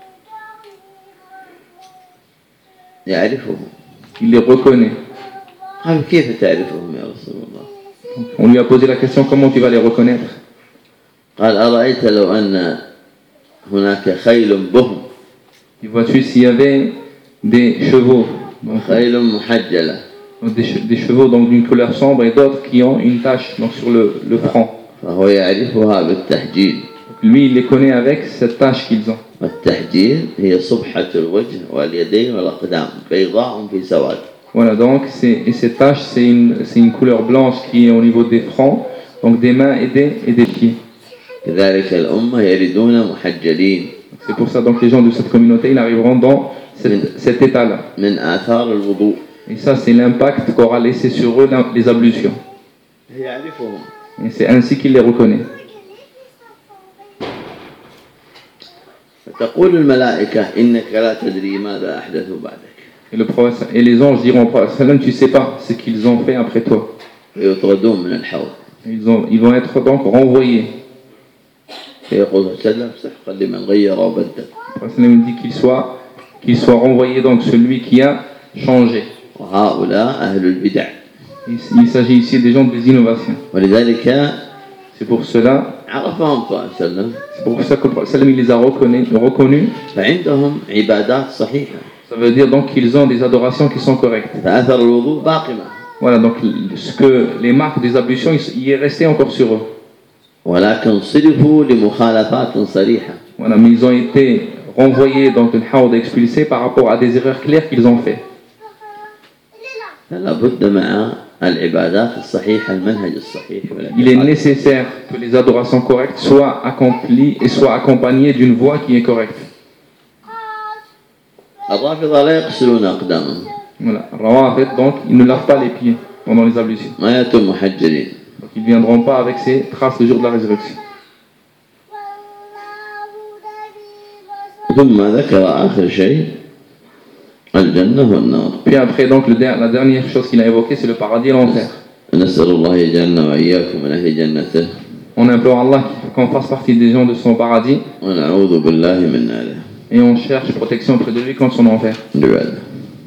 يعرفهم. il les reconnaît. قالوا كيف تعرفهم يا رسول الله؟ On lui a posé la question, comment tu vas les reconnaître? قال أرأيت لو أن هناك خيل بهم. Et vois-tu s'il y avait des chevaux, donc, خيل محجلة. Donc, des, che- des chevaux donc d'une couleur sombre et d'autres qui ont une tache donc sur le, le front. فهو يعرفها بالتحجيل. Donc, lui, il les connaît avec cette tache qu'ils ont. والتحجيل هي صبحة الوجه واليدين والأقدام بيضاء في سواد. Voilà, donc c'est, et cette tache, c'est une, c'est une couleur blanche qui est au niveau des fronts, donc des mains et des, et des pieds. كذلك الأمة يردون محجلين. C'est pour ça donc les gens de cette communauté, ils arriveront dans cette, cet état-là. من آثار الوضوء. Et ça, c'est l'impact qu'aura laissé sur eux dans les ablutions. يعرفهم. Et c'est ainsi qu'il les reconnaît. فتقول الملائكة إنك لا تدري ماذا أحدثوا بعدك. Et, le prophète, et les anges diront au prophète, tu ne sais pas ce qu'ils ont fait après toi. فيطردون من الحوض. Ils, ont, ils vont être donc renvoyés. فيقول سلم سحقا لمن غير وبدل. Le prophète dit qu'il soit, qu'il soit renvoyé donc celui qui a changé. وهؤلاء أهل البدع. Il, il s'agit ici des gens des innovations. ولذلك C'est pour cela, عرفهم صلى الله عليه وسلم. c'est pour ça que le prophète il les a reconnus, reconnus. فعندهم عبادات صحيحة. Ça veut dire donc qu'ils ont des adorations qui sont correctes. فأثر الوضوء باقمة. Voilà, donc ce que les marques des ablutions, il est resté encore sur eux. ولكن صرفوا لمخالفات صريحة. Voilà, mais ils ont été renvoyés donc de l'Haoud expulsés par rapport à des erreurs claires qu'ils ont fait. فلا بد مع العبادات الصحيحة المنهج الصحيح. Il est nécessaire que les adorations correctes soient accomplies et soient accompagnées d'une voie qui est correcte. الرافضة لا يغسلون أقدامهم. Voilà, Rawafid, donc ils ne lavent pas les pieds pendant les ablutions. ما يأتون محجلين. Donc ils ne viendront pas avec ces traces le jour de la résurrection. ثم ذكر آخر شيء الجنة والنار. Puis après, donc le, la dernière chose qu'il a évoquée, c'est le paradis et l'enfer. نسأل الله يجعلنا وإياكم من أهل جنته. On implore Allah qu'on fasse partie des gens de son paradis. ونعوذ بالله من ناره. Et on cherche protection auprès de lui contre son enfer. دعاء.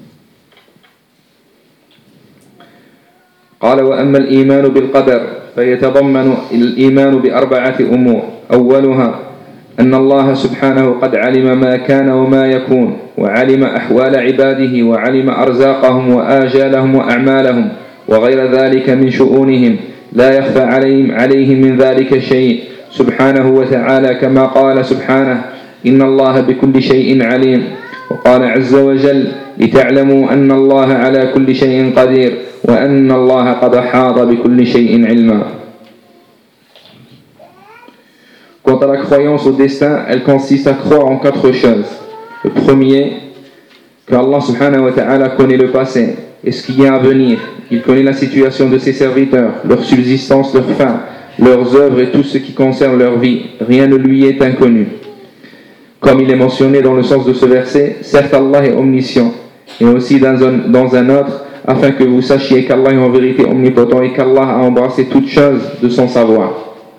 قال وأما الإيمان بالقدر فيتضمن الإيمان بأربعة أمور. أولها أن الله سبحانه قد علم ما كان وما يكون، وعلم أحوال عباده، وعلم أرزاقهم وآجالهم وأعمالهم وغير ذلك من شؤونهم، لا يخفى عليهم, عليهم من ذلك شيء سبحانه وتعالى، كما قال سبحانه إن الله بكل شيء عليم. وقال عز وجل لتعلموا أن الله على كل شيء قدير وأن الله قد أحاط بكل شيء علما. Quant à la croyance au destin, elle consiste à croire en quatre choses. Le premier, qu'Allah subhanahu wa ta'ala connaît le passé et ce qui est à venir. Il connaît la situation de ses serviteurs, leur subsistance, leur fin, leurs œuvres et tout ce qui concerne leur vie. Rien ne lui est inconnu. Comme il est mentionné dans le sens de ce verset, certes Allah est omniscient, et aussi dans un, dans un autre, afin que vous sachiez qu'Allah est en vérité omnipotent et qu'Allah a embrassé toutes choses de son savoir.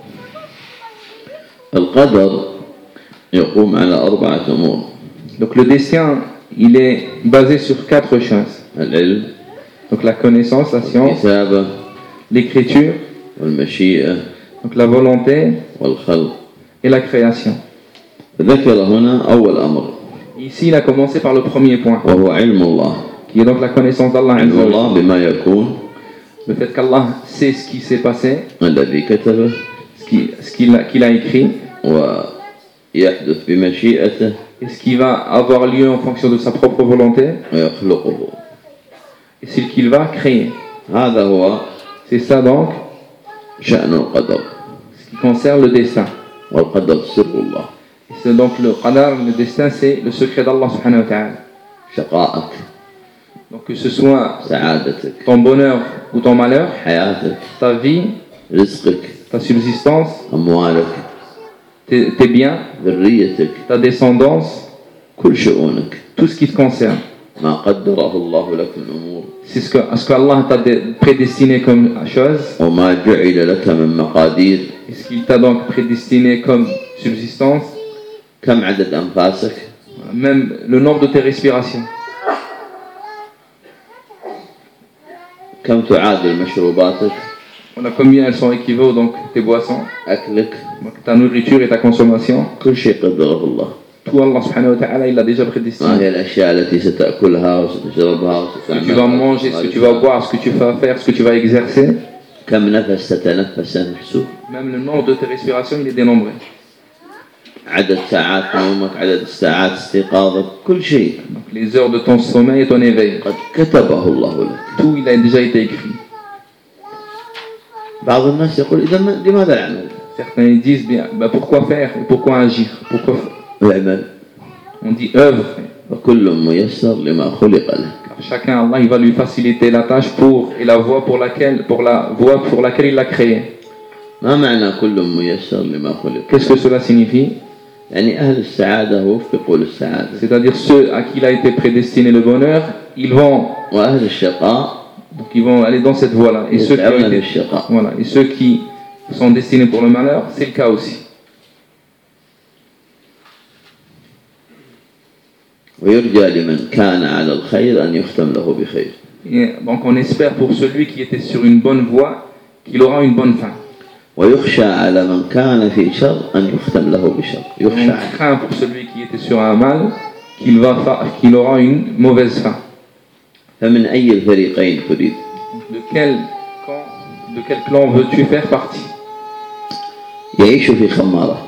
القدر يقوم على أربعة أمور. Donc le destin, il est basé sur quatre choses. العلم. Donc la connaissance, la science, الكتابة. l'écriture, والمشيئة. donc la volonté والخلق. et la création. ذكر هنا أول أمر. Ici, il a commencé par le premier point, وهو علم الله. qui est donc la connaissance d'Allah. علم الله بما يكون. Le fait qu'Allah sait ce qui s'est passé, الذي كتبه. ce qu'il ce qu'il a, qu'il a écrit, ويحدث بمشيئته. et ce qui va avoir lieu en fonction de sa propre volonté, ويخلقه. et ce qu'il va créer. هذا هو C'est ça donc شأن القدر. ce qui concerne le destin. والقدر سر الله. Et c'est donc le qadar, le destin, c'est le secret d'Allah subhanahu wa ta'ala. شقائك. Donc que ce soit سعادتك. ton bonheur ou ton malheur, حياتك. ta vie, رزقك. ta subsistance, أموالك. tes, tes biens, ذريتك. ta descendance, كل شؤونك. tout ce qui te concerne. ما قدره الله لك من أمور. C'est ce que, ce que Allah t'a prédestiné comme chose, وما جعل لك من مقادير. et ce qu'il t'a donc prédestiné comme subsistance, كم عدد أنفاسك. même le nombre de tes respirations. كم تعادل مشروباتك. Voilà combien elles sont équivalentes, donc tes boissons, أكلك. donc ta nourriture et ta consommation. كل شيء قدره الله. Tout Allah subhanahu wa ta'ala, il l'a déjà ما prédestiné. هي الأشياء التي ستأكلها وستشربها Ce que tu vas manger, ce que tu vas boire, ce que tu vas faire, ce que tu vas exercer. كم نفس تتنفس محسوب. Même le nombre de tes respirations, il est dénombré. عدد ساعات نومك، عدد ساعات استيقاظك، كل شيء. Donc, les heures de ton sommeil et ton éveil. قد كتبه الله لك. Tout, il a déjà été écrit. بعض الناس يقول إذا لماذا العمل؟ Certains ils disent bien, bah pourquoi faire et pourquoi agir? Pourquoi العمل. On dit œuvre. وكل ميسر لما خلق له. Chacun, Allah, il va lui faciliter la tâche pour et la voie pour laquelle, pour la voie pour laquelle il l'a créé. ما معنى كل ميسر لما خلق؟ Qu'est-ce que cela signifie? يعني أهل السعادة وفقوا للسعادة. C'est-à-dire ceux à qui il a été prédestiné le bonheur, ils vont, وأهل الشقاء donc ils vont aller dans cette voie-là. Et ceux qui ont يسعون été, بالشقاء. voilà, et ceux qui sont destinés pour le malheur, c'est le cas aussi. ويرجى لمن كان على الخير أن يختم له بخير. Et donc on espère pour celui qui était sur une bonne voie qu'il aura une bonne fin. ويخشى على من كان في شر أن يختم له بشر. يخشى. On craint pour celui qui était sur un mal qu'il va fa- qu'il aura une mauvaise fin. فمن أي الفريقين تريد؟ De quel camp, de quel clan veux-tu faire partie? يعيش في خمارة.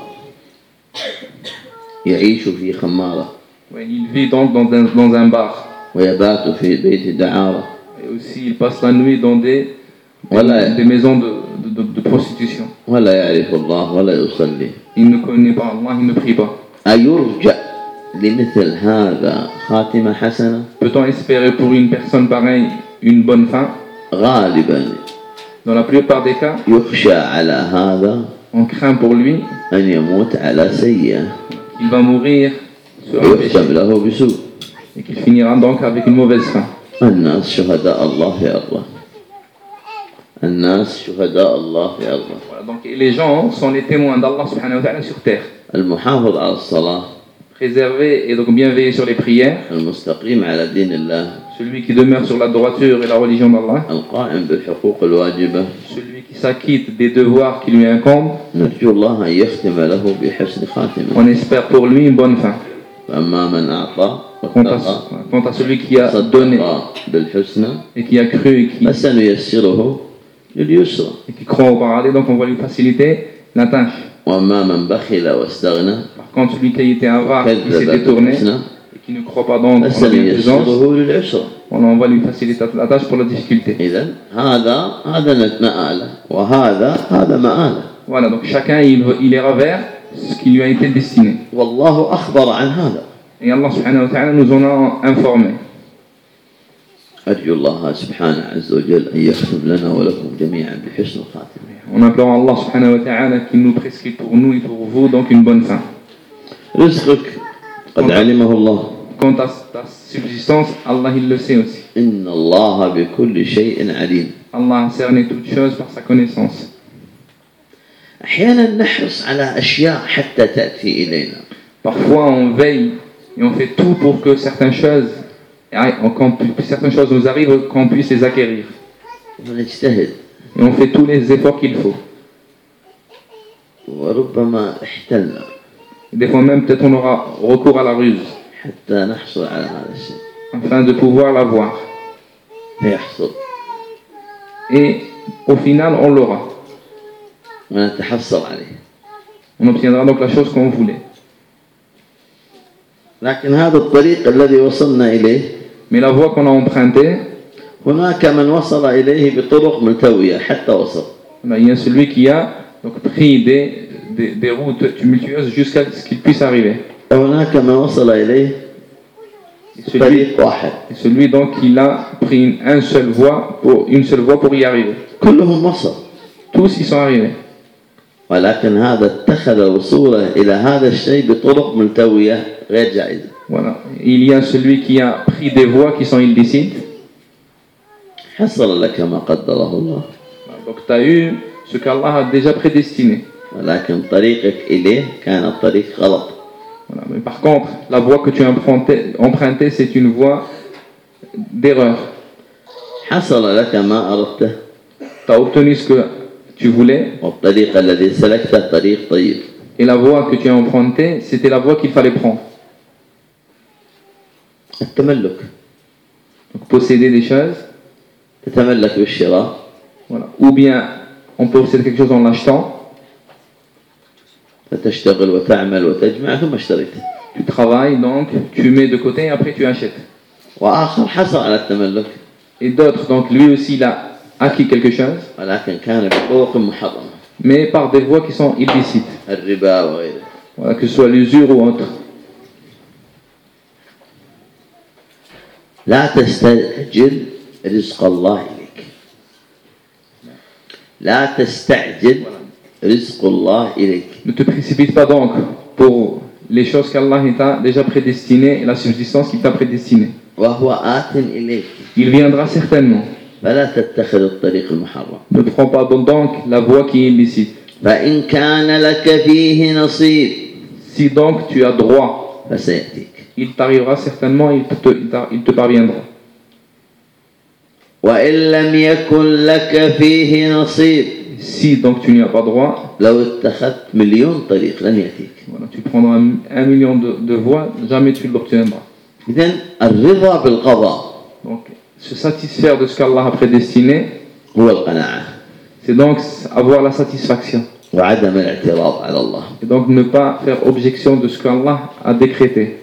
يعيش في خمارة. Ouais, il vit donc dans un, dans un bar. ويبات في بيت دعارة. Et aussi il passe la nuit dans des, Voilà. des, des maisons de, de, de, de prostitution. ولا يعرف الله ولا يصلي. Il ne connaît pas Allah, il ne prie pas. أيرجى لمثل هذا خاتمة حسنة؟ Peut-on espérer pour une personne pareille une bonne fin? غالبا Dans la plupart des cas, يخشى على هذا on craint pour lui أن يموت على سيئة qu'il va mourir sur un péché ويختم له بسوء. et qu'il finira donc avec une mauvaise fin. الناس شهداء الله في أرضه. الناس شهداء الله في أرضه. Voilà, donc et les gens sont les témoins d'Allah subhanahu wa ta'ala sur terre. المحافظ على الصلاة. Préserver et donc bien veiller sur les prières. المستقيم على دين الله. Celui qui demeure sur la droiture et la religion d'Allah. القائم بالحقوق الواجبة. Celui qui s'acquitte des devoirs qui lui incombent. نرجو الله أن يختم له بحسن خاتمة. On espère pour lui une bonne fin. فأما من أعطى Quant à, واتقى quant à celui qui a donné صدق بالحسنى et qui a cru et qui, فسنيسره لليسرى. et qui croit au paradis, donc on va lui faciliter la tâche. وأما من بخل واستغنى Par contre, celui qui a été avare, qui s'est كذب détourné بالحسنى et qui ne croit pas dans la bienfaisance, فسنيسره للعسرى. on va lui faciliter la tâche pour la difficulté. إذن هذا هذا مآله وهذا هذا مآله. Voilà, donc chacun il, il ira vers ce qui lui a été destiné. والله أخبر عن هذا. Et Allah subhanahu wa ta'ala nous en a informé. أرجو الله سبحانه عز وجل أن يختم لنا ولكم جميعا بحسن الخاتمة. On implore Allah subhanahu wa ta'ala qui nous prescrit pour nous et pour vous donc une bonne fin. رزقك قد علمه الله. Quant à ta subsistance, Allah il le sait aussi. إن الله بكل شيء عليم. Allah a cerné toutes choses par sa connaissance. أحيانا نحرص على أشياء حتى تأتي إلينا. Parfois on veille et on fait tout pour que certaines choses, qu'on puisse- certaines choses nous arrivent, qu'on puisse les acquérir. ونجتهد. Et on fait tous les efforts qu'il faut. وربما احتلنا Et des fois même peut-être on aura recours à la ruse حتى نحصل على هذا الشيء. afin de pouvoir l'avoir. فيحصل Et au final on l'aura. ونتحصل عليه. On obtiendra donc la chose qu'on voulait. لكن هذا الطريق الذي وصلنا إليه Mais la voie qu'on a empruntée, هناك من وصل إليه بطرق ملتوية حتى وصل. là, il y a celui qui a donc, pris des, des, des routes tumultueuses jusqu'à ce qu'il puisse arriver. وهناك من وصل إليه Et celui, طريق واحد. et celui donc qui a pris une, un seule voie pour, une seule voie pour y arriver. كلهم وصل. Tous y sont arrivés. ولكن هذا اتخذ وصوله إلى هذا الشيء بطرق ملتوية غير جائزة. Voilà. Il y a celui qui a pris des voies qui sont illicites. حصل لك ما قدره الله. Donc tu as eu ce qu'Allah a déjà prédestiné. ولكن طريقك إليه كان الطريق غلط. Voilà. Mais par contre, la voie que tu as empruntée, empruntée c'est une voie d'erreur. حصل لك ما أردته. Tu as obtenu ce que tu voulais والطريق الذي سلكته طريق طيب. Et la voie que tu as empruntée, c'était la voie qu'il fallait prendre. التملك Donc posséder des choses, تتملك بالشراء voilà. Ou bien on peut posséder quelque chose en l'achetant. فتشتغل وتعمل وتجمع ثم اشتريت. Tu travailles donc, tu mets de côté et après tu achètes. وآخر حصل على التملك. Et d'autres, donc lui aussi il a acquis quelque chose, ولكن كان بطرق محرمة. mais par des voies qui sont illicites. الربا وغيره. Voilà, que ce soit l'usure ou autre. لا تستعجل رزق الله إليك. لا تستعجل رزق الله إليك. Ne te précipite pas donc pour les choses qu'Allah t'a déjà prédestinées et la subsistance qu'il t'a prédestinée. وهو آت إليك. Il viendra certainement. فلا تتخذ الطريق المحرم. Ne prends pas donc la voie qui est illicite. فإن كان لك فيه نصيب. Si donc tu as droit, فسيأتيك. il t'arrivera certainement, il te, il te parviendra. وإن لم يكن لك فيه نصيب. Si donc tu n'y as pas droit, لو اتخذت مليون طريق لن يأتيك. voilà, tu prendras un, un million de, de voies, jamais tu l'obtiendras. إذن الرضا بالقضاء. Donc se satisfaire de ce qu'Allah a prédestiné, هو القناعة. c'est donc avoir la satisfaction. وعدم الاعتراض على الله. Et donc ne pas faire objection de ce qu'Allah a décrété.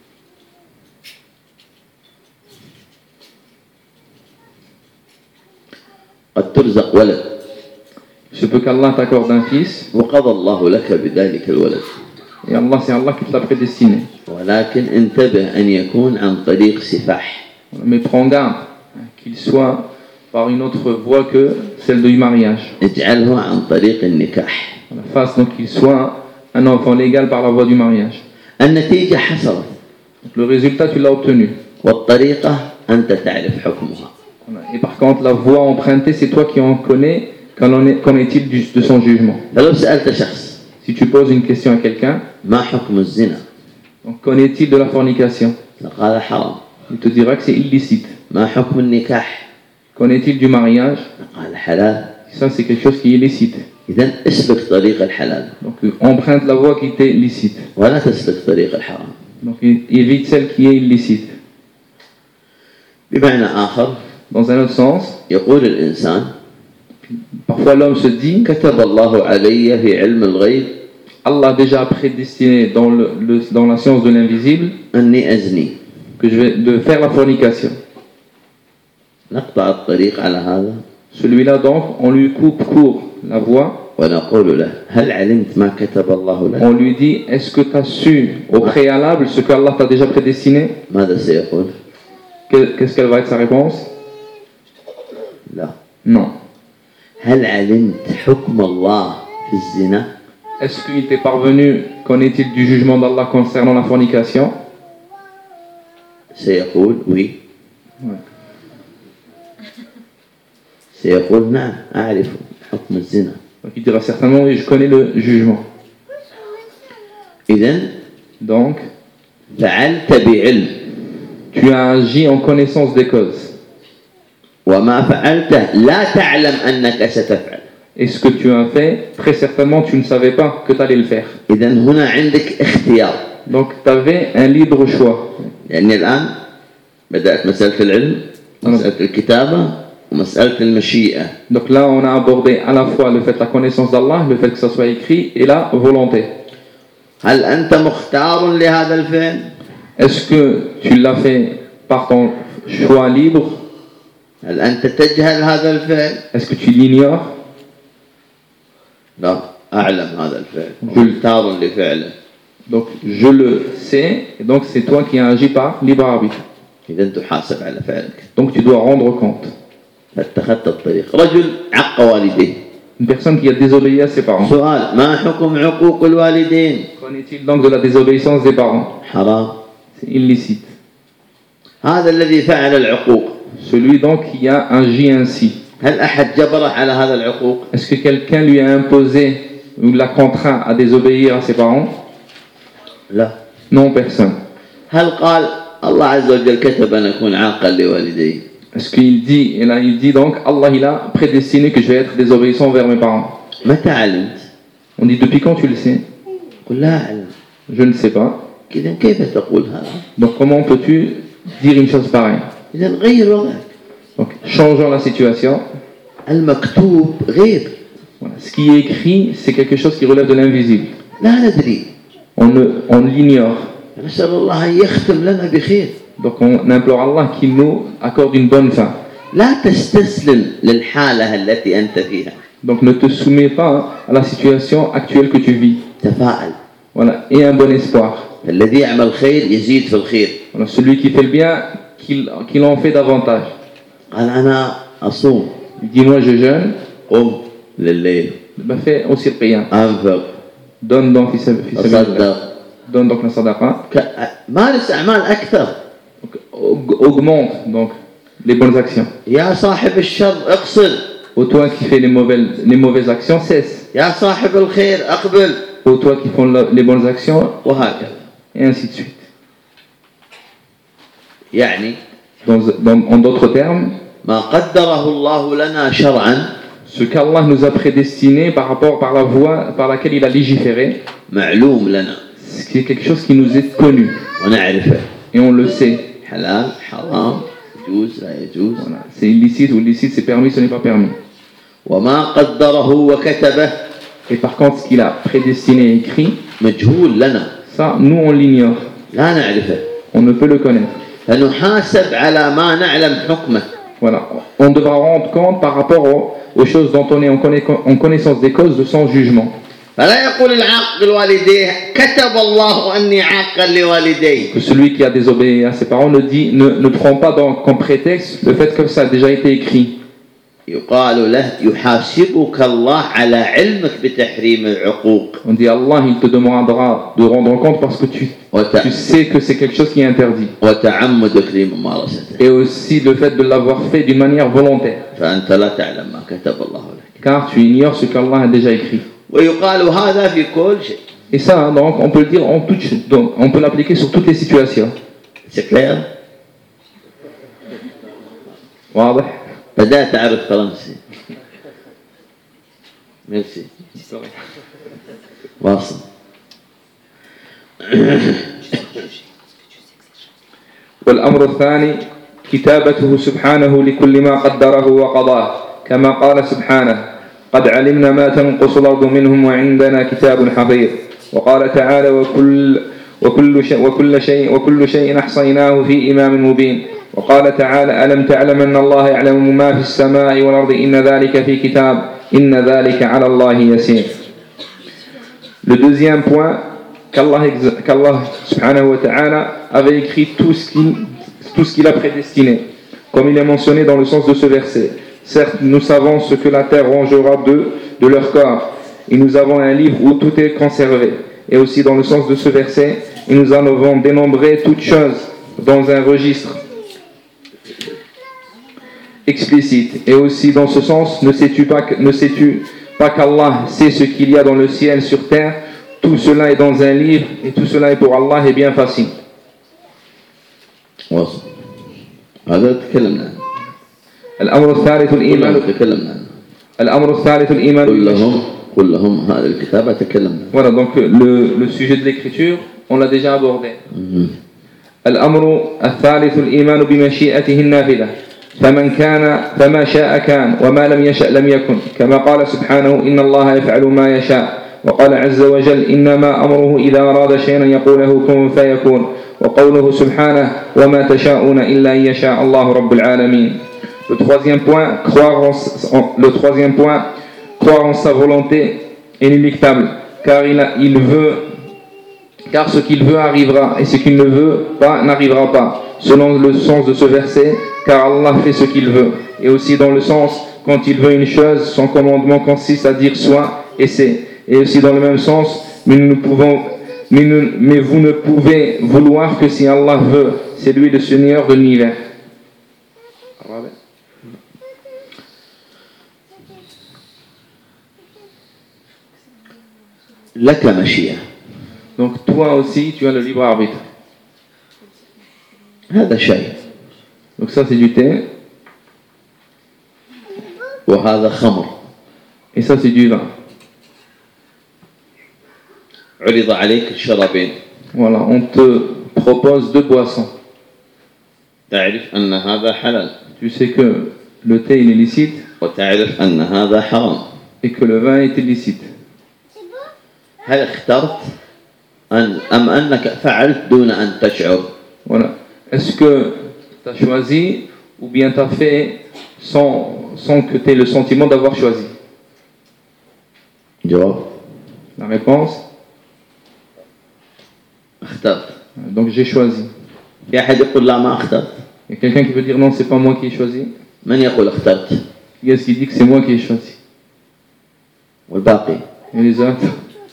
قد ترزق ولد. Je peux qu'Allah t'accorde un fils, وقضى الله لك بذلك الولد. et Allah, c'est Allah qui te l'a prédestiné. ولكن انتبه أن يكون عن طريق سفاح. Mais prends garde qu'il soit par une autre voie que celle du mariage. اجعله عن طريق النكاح. Fasse donc qu'il soit un enfant légal par la voie du mariage. النتيجة حصلت. Donc, le résultat, tu l'as obtenu. والطريقة أنت تعرف حكمها. Et par contre, la voie empruntée, c'est toi qui en connais. Qu'en est, qu'en est-il du, de son jugement? فلو سألت شخص. Si tu poses une question à quelqu'un, ما حكم الزنا؟ donc qu'en est-il de la fornication? لقال حرام. Il te dira que c'est illicite. ما حكم النكاح؟ Qu'en est-il du mariage? لقال حلال. Ça, c'est quelque chose qui est illicite. إذن اسلك طريق الحلال. Donc, emprunte la voie qui est licite. ولا تسلك طريق الحرام. Donc, évite celle qui est illicite. بمعنى آخر. Dans un autre sens, يقول الإنسان. parfois l'homme se dit, كتب الله علي في علم الغيب. Allah a déjà prédestiné dans, le, le, dans la science de l'invisible أني أزني. que je vais de faire la fornication. نقطع الطريق على هذا. Celui-là donc, on lui coupe court la voie. ونقول له هل علمت ما كتب الله لك؟ On lui dit, est-ce que tu as su au préalable ce qu'Allah t'a déjà prédestiné? ماذا سيقول؟ Qu'est-ce qu'elle va être sa réponse? لا. Non. هل علمت حكم الله في الزنا؟ Est-ce qu'il t'est parvenu, qu'en est-il du jugement d'Allah concernant la fornication? سيقول oui. Ouais. سيقول نعم أعرف حكم الزنا. Donc il dira certainement, oui, je connais le jugement. إذن Donc, فعلت بعلم. tu as agi en connaissance des causes. وما فعلته لا تعلم أنك ستفعل. Et ce que tu as fait, très certainement, tu ne savais pas que tu allais le faire. إذن هنا عندك اختيار. Donc, tu avais un libre choix. يعني الآن بدأت مسألة العلم، مسألة الكتابة، ومسألة المشيئة. Donc là, on a abordé à la fois le fait de la connaissance d'Allah, le fait que ça soit écrit, et la volonté. هل أنت مختار لهذا الفعل؟ Est-ce que tu l'as fait par ton choix libre? هل أنت تجهل هذا الفعل؟ Est-ce que tu l'ignores? لا، أعلم هذا الفعل، Je- مختار لفعله. Donc, je le sais, et donc c'est toi qui as agi par libre arbitre. إذا تحاسب على فعلك. Donc, tu dois rendre compte. فاتخذت الطريق. رجل عق والديه. Une personne qui a désobéi à ses parents. سؤال: ما حكم عقوق الوالدين؟ Qu'en est-il donc de la désobéissance des parents? حرام. C'est illicite. هذا الذي فعل العقوق. Celui donc qui a agi ainsi. هل أحد جبره على هذا العقوق؟ Est-ce que quelqu'un lui a imposé ou l'a contraint à désobéir à ses parents? لا. Non, personne. هل قال الله عز وجل كتب أن أكون عاقا لوالدي؟ Est-ce qu'il dit, et là il dit donc, Allah il a prédestiné que je vais être désobéissant envers mes parents. متى علمت؟ On dit depuis quand tu le sais? قل لا أعلم. Je ne sais pas. إذا كيف تقول هذا؟ Donc comment peux-tu dire une chose pareille? إذا غير وضعك. Donc changeons la situation. المكتوب غير. Voilà. Ce qui est écrit, c'est quelque chose qui relève de l'invisible. لا ندري. On, ne, on l'ignore. نسأل الله أن يختم لنا بخير. Donc on implore Allah qu'il nous accorde une bonne fin. لا تستسلم للحالة التي أنت فيها. Donc ne te soumets pas à la situation actuelle que tu vis. تفاءل. Voilà, et un bon espoir. الذي يعمل خير يزيد في الخير. Voilà, celui qui fait le bien, qu'il, qu'il en fait davantage. قال أنا أصوم. Il dit moi je jeûne. قم لليل. Ben fais aussi le priant. أنفق. Donne donc في سبيل الله. Donne donc la sadaqa. مارس أعمال أكثر. Augmente donc les bonnes actions. يا صاحب الشر اقصر. Ô toi qui fais les mauvaises, les mauvaises actions, cesse. يا صاحب الخير أقبل. Ô toi qui font les bonnes actions, وهكذا. Et ainsi de suite. يعني Dans, dans, en d'autres termes, ما قدره الله لنا شرعا ce qu'Allah nous a prédestiné par rapport par la voie par laquelle il a légiféré, معلوم لنا. c'est quelque chose qui nous est connu. ونعرفه. Et on le sait. حلال حرام يجوز لا يجوز. Voilà. C'est illicite ou illicite, c'est permis, ce n'est pas permis. وما قدره وكتبه. Et par contre, ce qu'il a prédestiné et écrit, مجهول لنا. ça, nous on l'ignore. لا نعرفه. On ne peut le connaître. فنحاسب على ما نعلم حكمه. Voilà. On devra rendre compte par rapport aux, aux choses dont on est en, connaît, en connaissance des causes de son jugement. فلا يقول العاق لوالديه كتب الله أني عاقا لوالدي. Que celui qui a désobéi à ses parents ne dit, ne, ne prend pas donc comme prétexte le fait que ça a déjà été écrit. يقال له يحاسبك الله على علمك بتحريم العقوق. On dit Allah, il te demandera de rendre compte parce que tu, tu sais que c'est quelque chose qui est interdit. وتعمدك لممارسته. Et aussi le fait de l'avoir fait d'une manière volontaire. فأنت لا تعلم ما كتب الله لك. Car tu ignores ce qu'Allah a déjà écrit. ويقال هذا في كل شيء. Et ça, donc, on peut le dire en toutes, donc, on peut l'appliquer sur toutes les situations. C'est clair. واضح. بدأت أعرف فرنسي. ميرسي. واصل. والأمر الثاني كتابته سبحانه لكل ما قدره وقضاه كما قال سبحانه قد علمنا ما تنقص الأرض منهم وعندنا كتاب حفيظ. وقال تعالى وكل وكل شيء وكل شيء وكل شيء أحصيناه في إمام مبين. وقال تعالى ألم تعلم أن الله يعلم ما في السماء والأرض إن ذلك في كتاب إن ذلك على الله يسير. Le deuxième point, qu'Allah, qu'Allah subhanahu wa ta'ala avait écrit tout ce qu'il tout ce qu'il a prédestiné, comme il est mentionné dans le sens de ce verset. Certes, nous savons ce que la terre rongera d'eux, de leur corps, et nous avons un livre où tout est conservé. Et aussi dans le sens de ce verset, et nous en avons dénombré toutes choses dans un registre explicite. Et aussi dans ce sens, ne sais-tu pas, ne sais-tu pas qu'Allah sait ce qu'il y a dans le ciel, sur terre, tout cela est dans un livre, et tout cela est pour Allah et bien facile. وصل. هذا تكلمنا عنه. الأمر الثالث الإيمان. تكلمنا عنه. الأمر الثالث الإيمان. كلهم كلهم هذه الكتابة تكلمنا. Voilà donc le, le sujet de l'écriture, on l'a déjà abordé. الأمر الثالث الإيمان بمشيئته النافذة. فمن كان فما شاء كان وما لم يشأ لم يكن كما قال سبحانه إن الله يفعل ما يشاء. وقال عز وجل إنما أمره إذا أراد شيئا يقول له كن فيكون. وقوله سبحانه وما تشاءون إلا أن يشاء الله رب العالمين. Le troisième point, croire en, en, le troisième point, croire en sa volonté inéluctable, car il, a, il veut, car ce qu'il veut arrivera et ce qu'il ne veut pas n'arrivera pas, selon le sens de ce verset, car Allah fait ce qu'il veut. Et aussi dans le sens, quand il veut une chose, son commandement consiste à dire soit et c'est. Et aussi dans le même sens, mais nous ne pouvons, mais, nous, mais vous ne pouvez vouloir que si Allah veut, c'est lui le Seigneur de l'univers. لك مشيئة. Donc toi aussi tu as le libre arbitre. هذا شيء. Donc ça c'est du thé. وهذا خمر. Et ça c'est du vin. عرض عليك الشرابين. Voilà, on te propose deux boissons. تعرف أن هذا حلال. Tu sais que le thé il est licite. وتعرف أن هذا حرام. Et que le vin est illicite. هل اخترت أن أم أنك فعلت دون أن تشعر؟ Voilà. Est-ce que tu as choisi ou bien tu as fait sans, sans que tu aies le sentiment d'avoir choisi? جواب. La réponse. اخترت. Donc j'ai choisi. في أحد يقول لا ما اخترت. Il y a quelqu'un qui peut dire non, c'est pas moi qui ai choisi. من يقول اخترت؟ Qui est-ce qui dit que c'est moi qui ai choisi? والباقي. Et les autres?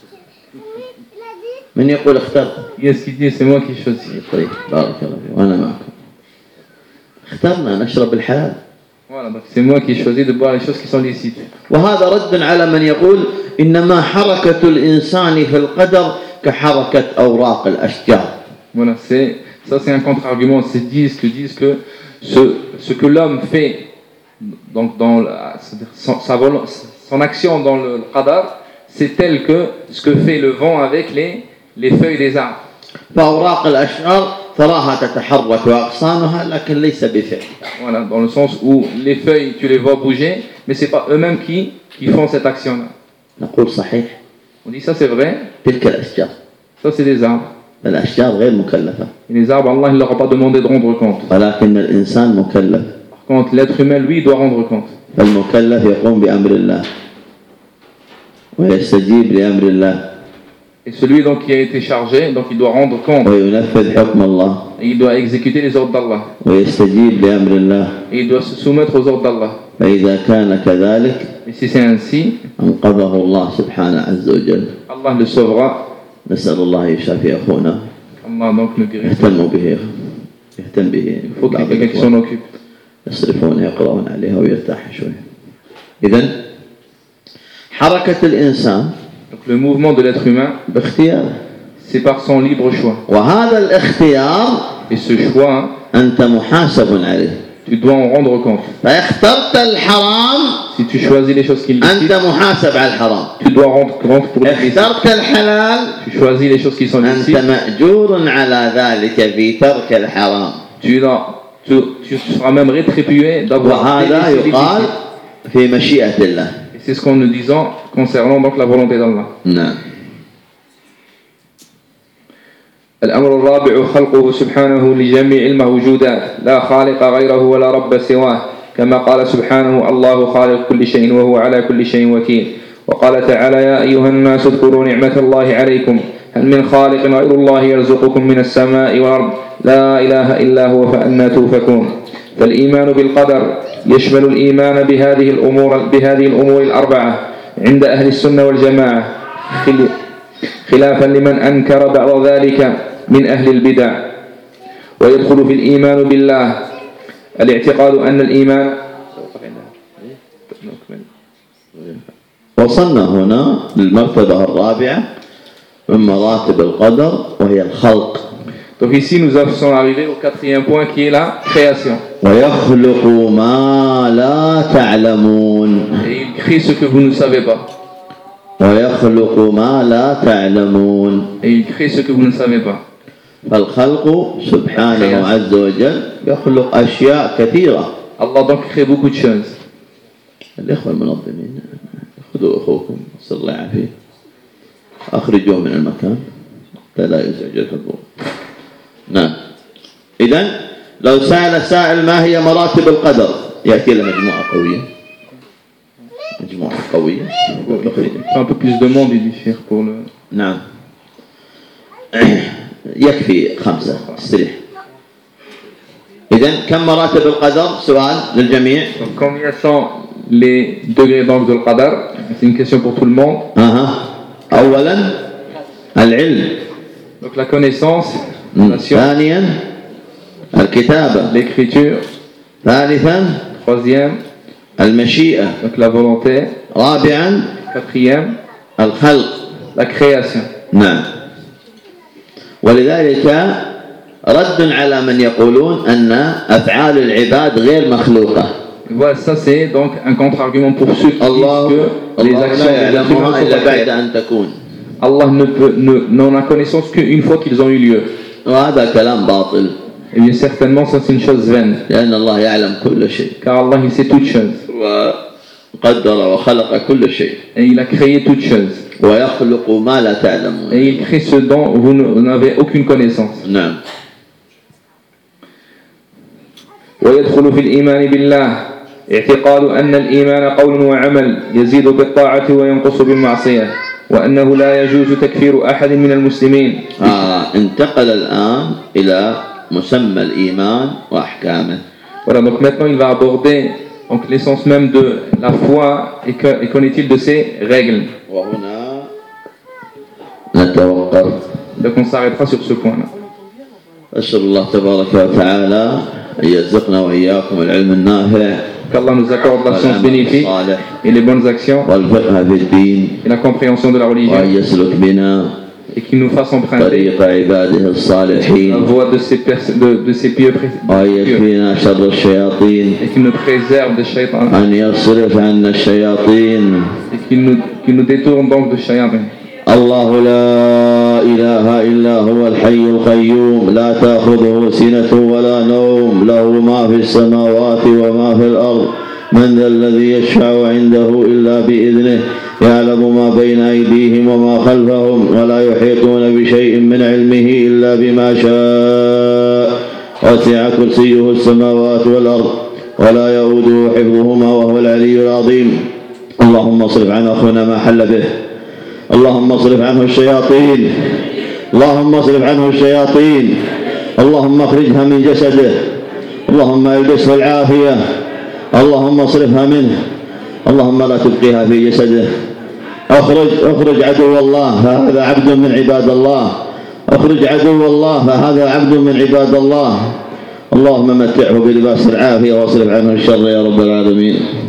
من يقول اخترت؟ Qui est-ce qui dit c'est moi qui ai choisi? طيب بارك الله فيك وأنا معكم. اخترنا نشرب الحلال. Voilà, donc c'est moi qui ai choisi de boire les choses qui sont licites. وهذا رد على من يقول إنما حركة الإنسان في القدر كحركة أوراق الأشجار. Voilà, c'est ça, c'est un contre-argument. C'est disent que disent que ce ce que l'homme fait donc dans la, son, sa, son action dans le, le qadar, c'est tel que ce que fait le vent avec les les feuilles des arbres. فأوراق الأشجار تراها تتحرك وأغصانها لكن ليس بفعلها. Voilà, dans le sens où les feuilles tu les vois bouger, mais c'est pas eux-mêmes qui qui font cette action-là. نقول صحيح. On dit ça c'est vrai. تلك الأشجار. Ça c'est des arbres. الأشجار غير مكلفة. Et les arbres, Allah ne leur a pas demandé de rendre compte. ولكن الإنسان مكلف. Par contre, l'être humain lui doit rendre compte. فالمكلف يقوم بأمر الله ويستجيب لأمر الله. Et celui donc qui a été chargé, donc il doit rendre compte. وينفذ حكم الله. Et il doit exécuter les ordres d'Allah. ويستجيب لأمر الله. Et il doit se soumettre aux ordres d'Allah. فإذا كان كذلك Et si c'est ainsi, أنقذه الله سبحانه عز وجل. Allah le sauvera. نسأل الله يشافي أخونا. Allah donc le guérira. يهتم به يهتم به. Il faut que quelqu'un qui s'en occupe. يصرفون يقرؤون عليها ويرتاح شوية. إذن حركة الإنسان. Donc le mouvement de l'être humain, باختياره. c'est par son libre choix. وهذا الاختيار Et ce choix, أنت محاسب عليه. tu dois en rendre compte. فاخترت الحرام. Si tu choisis les choses qui le أنت محاسب على الحرام. tu dois rendre compte pour les licites. اخترت الحلال. Tu choisis les choses qui sont أنت licites. مأجور على ذلك في ترك الحرام. Tu, tu, tu seras même rétribué d'avoir وهذا délaissé les يقال licites. في مشيئة الله. Et c'est ce qu'on nous disons concernant donc la volonté d'Allah. نعم. الأمر الرابع خلقه سبحانه لجميع الموجودات لا خالق غيره ولا رب سواه كما قال سبحانه الله خالق كل شيء وهو على كل شيء وكيل وقال تعالى يا أيها الناس اذكروا نعمة الله عليكم هل من خالق غير الله يرزقكم من السماء والأرض لا إله إلا هو فأنى توفكون. فالإيمان بالقدر يشمل الإيمان بهذه الأمور بهذه الأمور الأربعة عند أهل السنة والجماعة خلافا لمن أنكر بعض ذلك من أهل البدع. ويدخل في الإيمان بالله الاعتقاد أن الإيمان. وصلنا هنا للمرتبة الرابعة من مراتب القدر وهي الخلق. Donc ici nous sommes arrivés au quatrième point qui est la création. ويخلق ما لا تعلمون. Et il crée ce que vous ne savez pas. ويخلق ما لا تعلمون. Et il crée ce que vous ne savez pas. فالخلق سبحانه عز وجل يخلق أشياء كثيرة. Allah donc crée beaucoup de choses. الإخوة المنظمين خذوا أخوكم صلى الله عليه أخرجوه من المكان لا يزعج الحضور. نعم. إذن لو سأل سائل ما هي مراتب القدر يأتي له مجموعة قوية. مجموعة قوية. Un peu plus de monde il dit pour le. نعم. يكفي خمسة استريح. إذن كم مراتب القدر؟ سؤال للجميع. Combien sont les degrés donc de l'qadar? C'est une question pour tout le monde. أها. أولاً العلم. Donc la connaissance. ثانياً الكتابة. L'écriture. ثالثاً Troisième. المشيئة. Donc la volonté. رابعاً Quatrième. الخلق. La création. نعم. ولذلك رد على من يقولون أن أفعال العباد غير مخلوقة. Voilà, ça c'est donc un contre-argument pour ceux qui disent que les actions des êtres humains sont pas créées. Allah ne peut, ne, n'en a connaissance qu'une fois qu'ils ont eu lieu. وهذا كلام باطل. Et bien certainement ça c'est une chose vaine. لأن الله يعلم كل شيء. Car Allah il sait toutes choses. وقدر وخلق كل شيء. Et il a créé toutes choses. ويخلق ما لا تعلمون. Et il crée ce dont vous n'avez aucune connaissance. نعم. ويدخل في الإيمان بالله اعتقاد أن الإيمان قول وعمل يزيد بالطاعة وينقص بالمعصية وأنه لا يجوز تكفير أحد من المسلمين. آه انتقل الآن إلى مسمى الإيمان وأحكامه. Voilà, donc maintenant il va aborder donc l'essence même de la foi et, que, et qu'en est-il de ses règles. وهنا نتوقف. Donc on s'arrêtera sur ce point-là. أسأل الله تبارك وتعالى أن يرزقنا وإياكم العلم النافع. Qu'Allah nous accorde la science bénéfique et les bonnes actions et la compréhension de la religion et qu'il nous fasse emprunter la voie de ses, pers- de, de ses pieux et qu'il nous préserve des shaitans et qu'il nous, qu'il nous détourne donc de shayatin. الله لا إله إلا هو الحي القيوم لا تأخذه سنة ولا نوم له ما في السماوات وما في الأرض من ذا الذي يشفع عنده إلا بإذنه يعلم ما بين أيديهم وما خلفهم ولا يحيطون بشيء من علمه إلا بما شاء وسع كرسيه السماوات والأرض ولا يؤوده حفظهما وهو العلي العظيم. اللهم اصرف عن أخونا ما حل به. اللهم اصرف عنه الشياطين. اللهم اصرف عنه الشياطين. اللهم اخرجها من جسده. اللهم البسه العافية. اللهم اصرفها منه. اللهم لا تبقيها في جسده. اخرج اخرج عدو الله فهذا عبد من عباد الله. اخرج عدو الله فهذا عبد من عباد الله. اللهم متعه بلباس العافية واصرف عنه الشر يا رب العالمين.